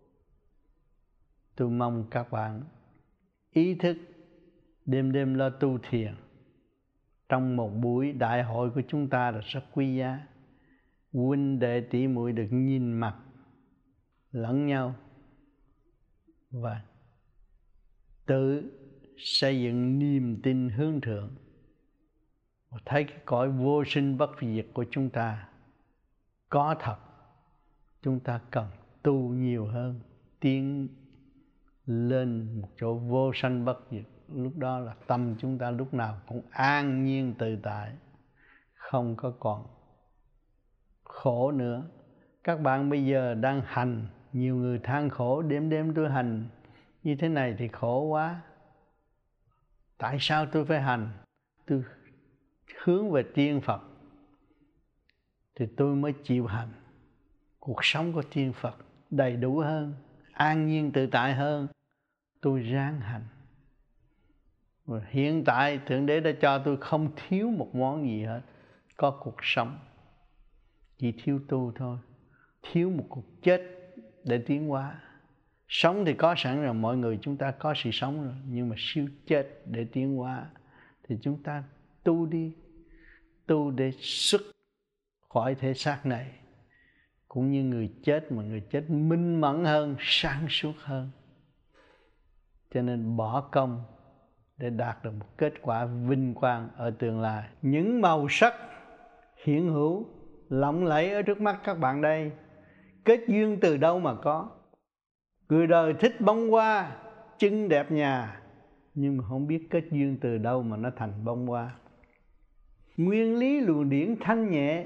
Tôi mong các bạn ý thức đêm đêm lo tu thiền. Trong một buổi đại hội của chúng ta là rất quý giá. Huynh đệ tỷ muội được nhìn mặt lẫn nhau và tự xây dựng niềm tin hướng thượng, và thấy cái cõi vô sinh bất diệt của chúng ta có thật. Chúng ta cần tu nhiều hơn, tiến lên một chỗ vô sanh bất diệt. Lúc đó là tâm chúng ta lúc nào cũng an nhiên tự tại, không có còn khổ nữa. Các bạn bây giờ đang hành, nhiều người than khổ, đêm đêm tôi hành như thế này thì khổ quá. Tại sao tôi phải hành? Tôi hướng về tiên Phật thì tôi mới chịu hành. Cuộc sống của tiên Phật đầy đủ hơn, an nhiên tự tại hơn, tôi ráng hành. Và hiện tại Thượng Đế đã cho tôi không thiếu một món gì hết. Có cuộc sống, chỉ thiếu tu thôi. Thiếu một cuộc chết để tiến hóa. Sống thì có sẵn rồi, mọi người chúng ta có sự sống rồi. Nhưng mà siêu chết để tiến hóa thì chúng ta tu đi. Tu để xuất khỏi thể xác này. Cũng như người chết, mà người chết minh mẫn hơn, sáng suốt hơn. Cho nên bỏ công để đạt được một kết quả vinh quang ở tương lai. Những màu sắc hiện hữu lộng lẫy ở trước mắt các bạn đây, kết duyên từ đâu mà có? Người đời thích bông hoa, chân đẹp nhà, nhưng mà không biết kết duyên từ đâu mà nó thành bông hoa. Nguyên lý luồng điển thanh nhẹ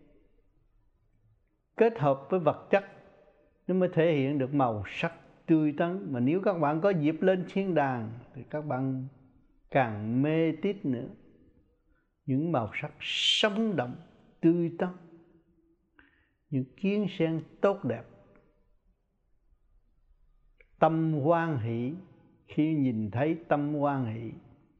kết hợp với vật chất nó mới thể hiện được màu sắc tươi tắn. Mà nếu các bạn có dịp lên thiên đàng thì các bạn càng mê tít nữa. Những màu sắc sống động, tươi tắn, những kiến sen tốt đẹp. Tâm hoan hỷ, khi nhìn thấy tâm hoan hỷ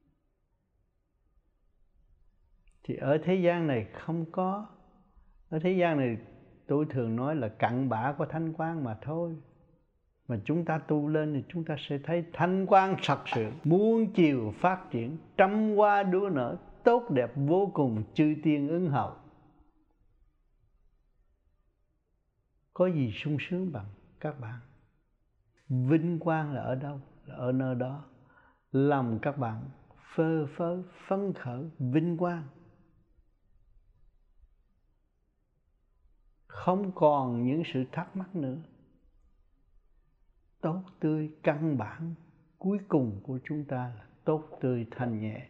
thì ở thế gian này không có. Ở thế gian này tôi thường nói là cặn bã của thanh quan mà thôi. Mà chúng ta tu lên thì chúng ta sẽ thấy thanh quan thật sự, muôn chiều phát triển, trăm hoa đua nở, tốt đẹp vô cùng, chư tiên ứng hậu. Có gì sung sướng bằng các bạn. Vinh quang là ở đâu? Là ở nơi đó. Lòng các bạn phơ phớ, phấn khởi, vinh quang. Không còn những sự thắc mắc nữa. Tốt tươi căn bản cuối cùng của chúng ta là tốt tươi thanh nhẹ.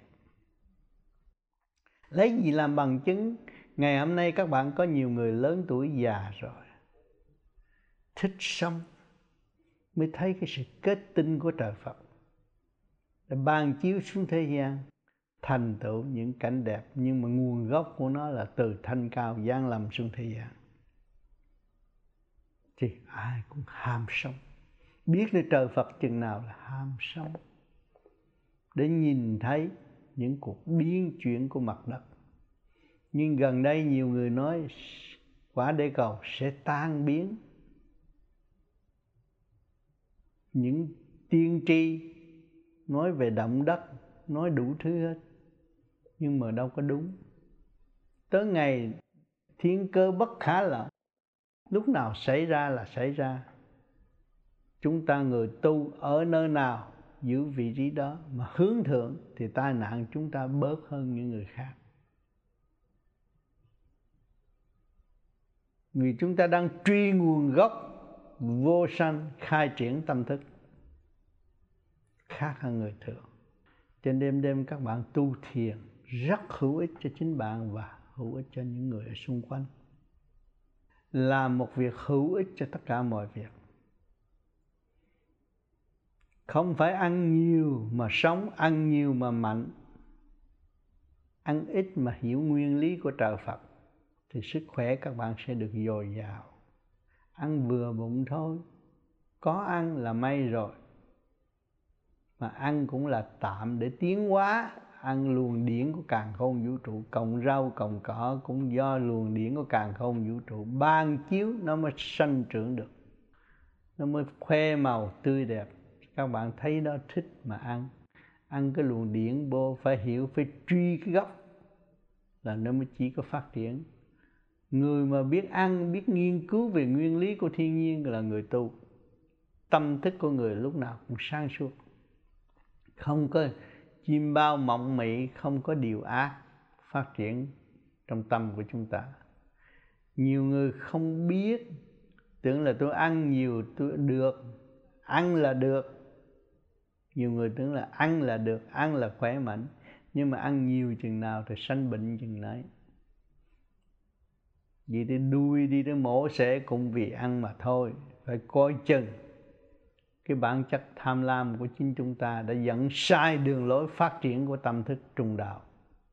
Lấy gì làm bằng chứng? Ngày hôm nay các bạn có nhiều người lớn tuổi già rồi, thích sống, mới thấy cái sự kết tinh của trời Phật để ban chiếu xuống thế gian, thành tựu những cảnh đẹp, nhưng mà nguồn gốc của nó là từ thanh cao giáng lâm xuống thế gian. Thì ai cũng ham sống, biết được trời Phật chừng nào là ham sống, để nhìn thấy những cuộc biến chuyển của mặt đất. Nhưng gần đây nhiều người nói quả địa cầu sẽ tan biến. Những tiên tri nói về động đất, nói đủ thứ hết, nhưng mà đâu có đúng. Tới ngày thiên cơ bất khả lỡ, lúc nào xảy ra là xảy ra. Chúng ta người tu ở nơi nào giữ vị trí đó mà hướng thượng thì tai nạn chúng ta bớt hơn những người khác. Vì chúng ta đang truy nguồn gốc vô sanh, khai triển tâm thức khác hơn người thường. Trên đêm đêm các bạn tu thiền rất hữu ích cho chính bạn và hữu ích cho những người ở xung quanh. Làm một việc hữu ích cho tất cả mọi việc. Không phải ăn nhiều mà sống, ăn nhiều mà mạnh. Ăn ít mà hiểu nguyên lý của trời Phật thì sức khỏe các bạn sẽ được dồi dào. Ăn vừa bụng thôi, có ăn là may rồi. Mà ăn cũng là tạm để tiến hóa. Ăn luồng điển của càn khôn vũ trụ, cộng rau cộng cỏ cũng do luồng điển của càn khôn vũ trụ ban chiếu, nó mới sanh trưởng được, nó mới khoe màu tươi đẹp. Các bạn thấy nó thích mà ăn. Ăn cái luồng điển vô, phải hiểu, phải truy cái gốc là nó mới chỉ có phát triển. Người mà biết ăn, biết nghiên cứu về nguyên lý của thiên nhiên là người tu. Tâm thức của người lúc nào cũng sáng suốt, không có chim bao mộng mị, không có điều ác phát triển trong tâm của chúng ta. Nhiều người không biết, tưởng là tôi ăn nhiều tôi được, ăn là được. Nhiều người tưởng là ăn là được, ăn là khỏe mạnh, nhưng mà ăn nhiều chừng nào thì sanh bệnh chừng nấy. Vì đi đuôi đi tới mổ xẻ cũng vì ăn mà thôi. Phải coi chừng cái bản chất tham lam của chính chúng ta đã dẫn sai đường lối phát triển của tâm thức trung đạo.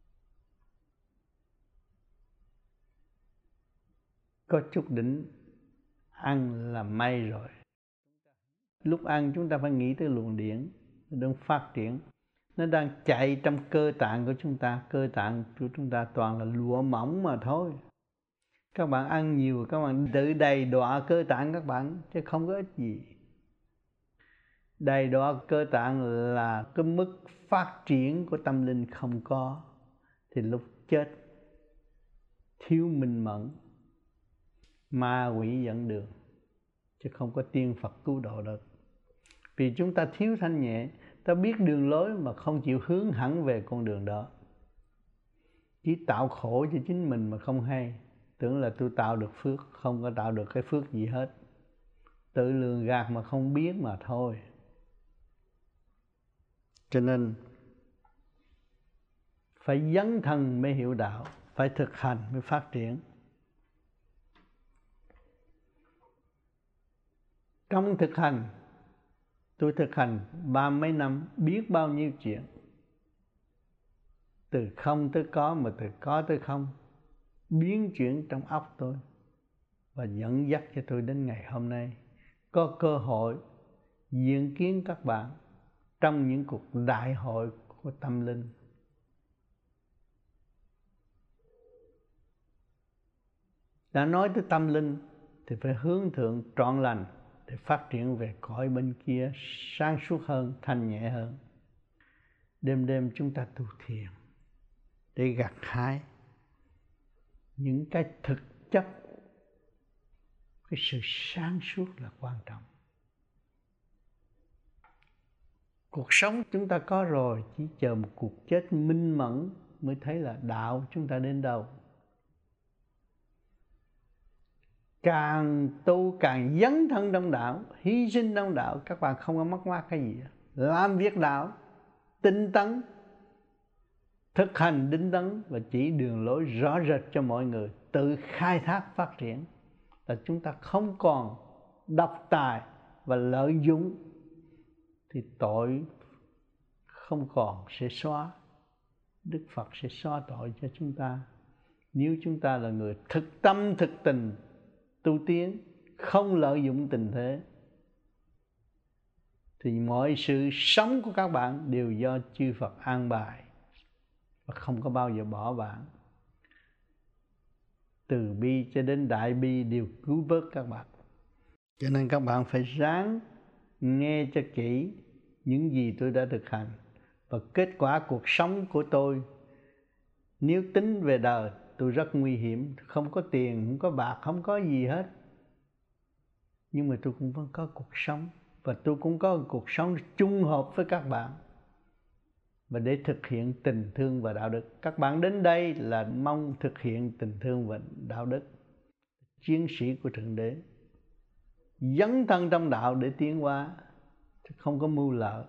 Có chút đỉnh ăn là may rồi. Lúc ăn chúng ta phải nghĩ tới luồng điển, nó đang phát triển, nó đang chạy trong cơ tạng của chúng ta. Cơ tạng của chúng ta toàn là lụa mỏng mà thôi. Các bạn ăn nhiều, các bạn tự đầy đọa cơ tạng các bạn, chứ không có ích gì. Đầy đọa cơ tạng là cái mức phát triển của tâm linh không có, thì lúc chết thiếu minh mẫn, ma quỷ dẫn đường, chứ không có tiên Phật cứu độ được. Vì chúng ta thiếu thanh nhẹ, ta biết đường lối mà không chịu hướng hẳn về con đường đó, chỉ tạo khổ cho chính mình mà không hay. Tưởng là tôi tạo được phước, không có tạo được cái phước gì hết. Tự lường gạt mà không biết mà thôi. Cho nên phải dấn thân mới hiểu đạo, phải thực hành mới phát triển. Trong thực hành, tôi thực hành ba mấy năm, biết bao nhiêu chuyện. Từ không tới có, mà từ có tới không, biến chuyển trong óc tôi và dẫn dắt cho tôi đến ngày hôm nay có cơ hội diện kiến các bạn trong những cuộc đại hội của tâm linh. Đã nói tới tâm linh thì phải hướng thượng trọn lành để phát triển về cõi bên kia sáng suốt hơn, thanh nhẹ hơn. Đêm đêm chúng ta tu thiền để gặt hái những cái thực chất cái sự sáng suốt là quan trọng. Cuộc sống chúng ta có rồi, chỉ chờ một cuộc chết minh mẫn mới thấy là đạo chúng ta đến đâu. Càng tu càng dấn thân trong đạo, hy sinh trong đạo, các bạn không có mất mát cái gì. Làm việc đạo, tinh tấn, thực hành tinh tấn và chỉ đường lối rõ rệt cho mọi người tự khai thác phát triển, là chúng ta không còn độc tài và lợi dụng thì tội không còn sẽ xóa. Đức Phật sẽ xóa tội cho chúng ta nếu chúng ta là người thực tâm thực tình tu tiến, không lợi dụng tình thế, thì mọi sự sống của các bạn đều do chư Phật an bài và không có bao giờ bỏ bạn. Từ bi cho đến đại bi đều cứu vớt các bạn. Cho nên các bạn phải ráng nghe cho kỹ những gì tôi đã thực hành và kết quả cuộc sống của tôi. Nếu tính về đời, tôi rất nguy hiểm, không có tiền, không có bạc, không có gì hết. Nhưng mà tôi cũng vẫn có cuộc sống, và tôi cũng có một cuộc sống chung hợp với các bạn. Và để thực hiện tình thương và đạo đức, các bạn đến đây là mong thực hiện tình thương và đạo đức. Chiến sĩ của Thượng Đế, dấn thân trong đạo để tiến hóa, không có mưu lợi.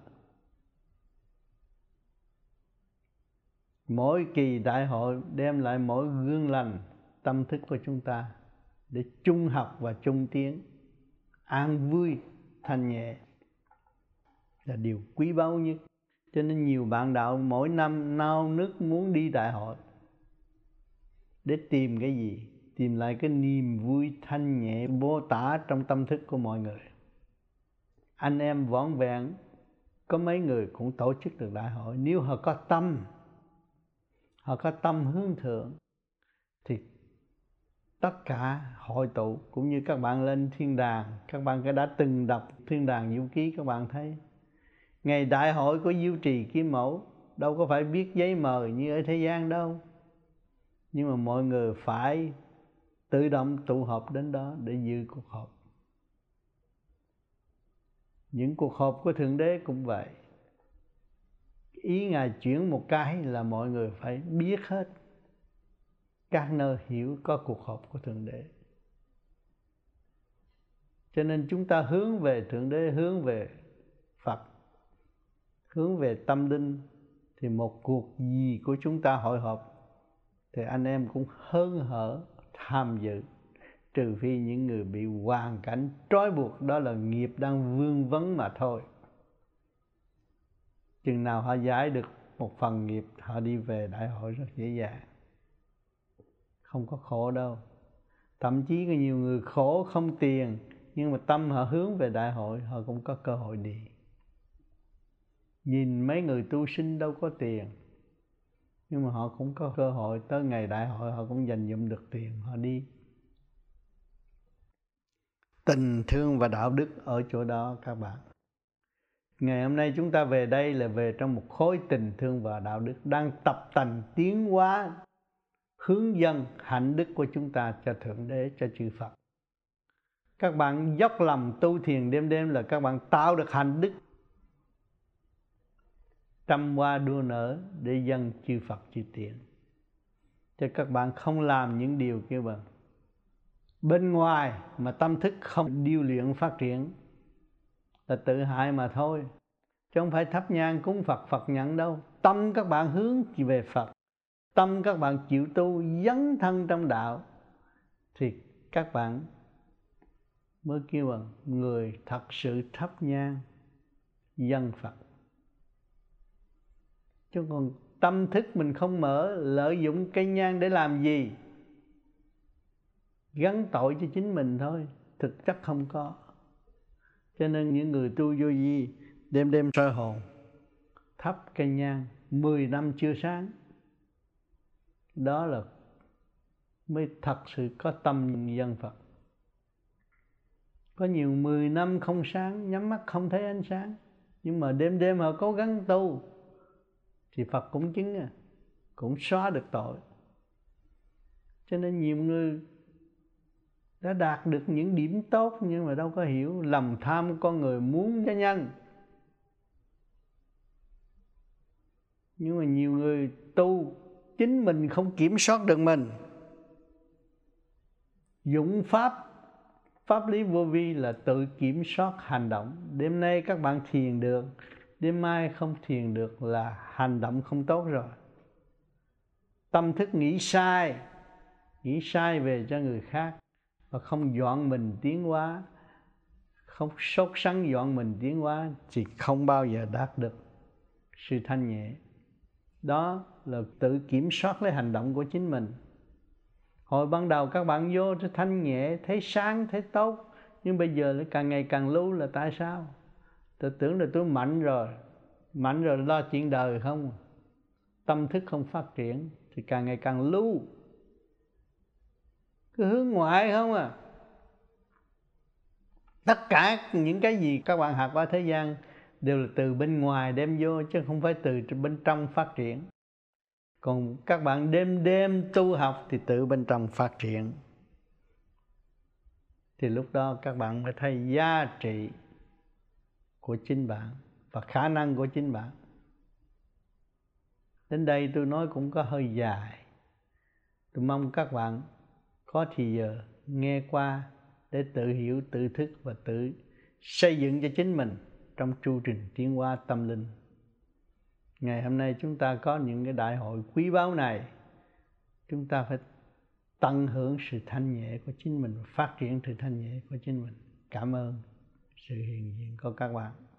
Mỗi kỳ đại hội đem lại mỗi gương lành tâm thức của chúng ta để chung học và chung tiến, an vui thanh nhẹ là điều quý báu nhất. Cho nên nhiều bạn đạo mỗi năm nao nức muốn đi đại hội để tìm cái gì? Tìm lại cái niềm vui thanh nhẹ vô tả trong tâm thức của mọi người. Anh em vỏn vẹn có mấy người cũng tổ chức được đại hội. Nếu họ có tâm, họ có tâm hướng thượng, thì tất cả hội tụ. Cũng như các bạn lên thiên đàng, các bạn đã từng đọc Thiên Đàng Diệu Ký, các bạn thấy ngày đại hội của Diệu Trì Kim Mẫu đâu có phải viết giấy mời như ở thế gian đâu, nhưng mà mọi người phải tự động tụ họp đến đó để dự cuộc họp. Những cuộc họp của Thượng Đế cũng vậy. Ý Ngài chuyển một cái là mọi người phải biết hết. Các nơi hiểu có cuộc họp của Thượng Đế. Cho nên chúng ta hướng về Thượng Đế, hướng về Phật, hướng về tâm linh, thì một cuộc gì của chúng ta hội họp thì anh em cũng hớn hở tham dự, trừ phi những người bị hoàn cảnh trói buộc, đó là nghiệp đang vương vấn mà thôi. Chừng nào họ giải được một phần nghiệp, họ đi về đại hội rất dễ dàng, không có khổ đâu. Thậm chí có nhiều người khổ không tiền, nhưng mà tâm họ hướng về đại hội, họ cũng có cơ hội đi. Nhìn mấy người tu sinh đâu có tiền, nhưng mà họ cũng có cơ hội, tới ngày đại hội họ cũng dành dụm được tiền, họ đi. Tình thương và đạo đức ở chỗ đó các bạn. Ngày hôm nay chúng ta về đây là về trong một khối tình thương và đạo đức, đang tập tành tiến hóa, hướng dẫn hạnh đức của chúng ta cho Thượng Đế, cho chư Phật. Các bạn dốc lòng tu thiền đêm đêm là các bạn tạo được hạnh đức, trăm hoa đua nở để dâng chư Phật chư Tiên. Cho các bạn không làm những điều kia bằng bên ngoài mà tâm thức không điêu luyện phát triển là tự hại mà thôi. Chứ không phải thắp nhang cúng Phật, Phật nhận đâu. Tâm các bạn hướng chỉ về Phật, tâm các bạn chịu tu dấn thân trong đạo, thì các bạn mới kêu bằng người thật sự thắp nhang dân Phật. Chứ còn tâm thức mình không mở, lợi dụng cây nhang để làm gì? Gắn tội cho chính mình thôi, thực chất không có. Cho nên những người tu vô vi đêm đêm soi hồn, thắp cây nhang mười năm chưa sáng, đó là mới thật sự có tâm dân Phật. Có nhiều mười năm không sáng, nhắm mắt không thấy ánh sáng, nhưng mà đêm đêm họ cố gắng tu thì Phật cũng chứng à, cũng xóa được tội. Cho nên nhiều người đã đạt được những điểm tốt nhưng mà đâu có hiểu lòng tham con người muốn cho nhân. Nhưng mà nhiều người tu chính mình không kiểm soát được mình, dụng pháp pháp lý vô vi là tự kiểm soát hành động. Đêm nay các bạn thiền được, đêm mai không thiền được là hành động không tốt rồi. Tâm thức nghĩ sai, nghĩ sai về cho người khác và không dọn mình tiến hóa, không sốt sắng dọn mình tiến hóa thì không bao giờ đạt được sự thanh nhẹ. Đó là tự kiểm soát lấy hành động của chính mình. Hồi ban đầu các bạn vô thì thanh nhẹ, thấy sáng, thấy tốt, nhưng bây giờ lại càng ngày càng lưu là tại sao? Tôi tưởng là tôi mạnh rồi, mạnh rồi lo chuyện đời không, tâm thức không phát triển thì càng ngày càng lưu, cứ hướng ngoại không à. Tất cả những cái gì các bạn học ở thế gian đều là từ bên ngoài đem vô chứ không phải từ bên trong phát triển. Còn các bạn đêm đêm tu học thì tự bên trong phát triển. Thì lúc đó các bạn mới thấy giá trị của chính bạn và khả năng của chính bạn. Đến đây tôi nói cũng có hơi dài. Tôi mong các bạn có thì giờ nghe qua để tự hiểu, tự thức và tự xây dựng cho chính mình trong chu trình tiến hóa tâm linh. Ngày hôm nay chúng ta có những cái đại hội quý báu này, chúng ta phải tận hưởng sự thanh nhẹ của chính mình, phát triển sự thanh nhẹ của chính mình. Cảm ơn sự hiện diện của các bạn.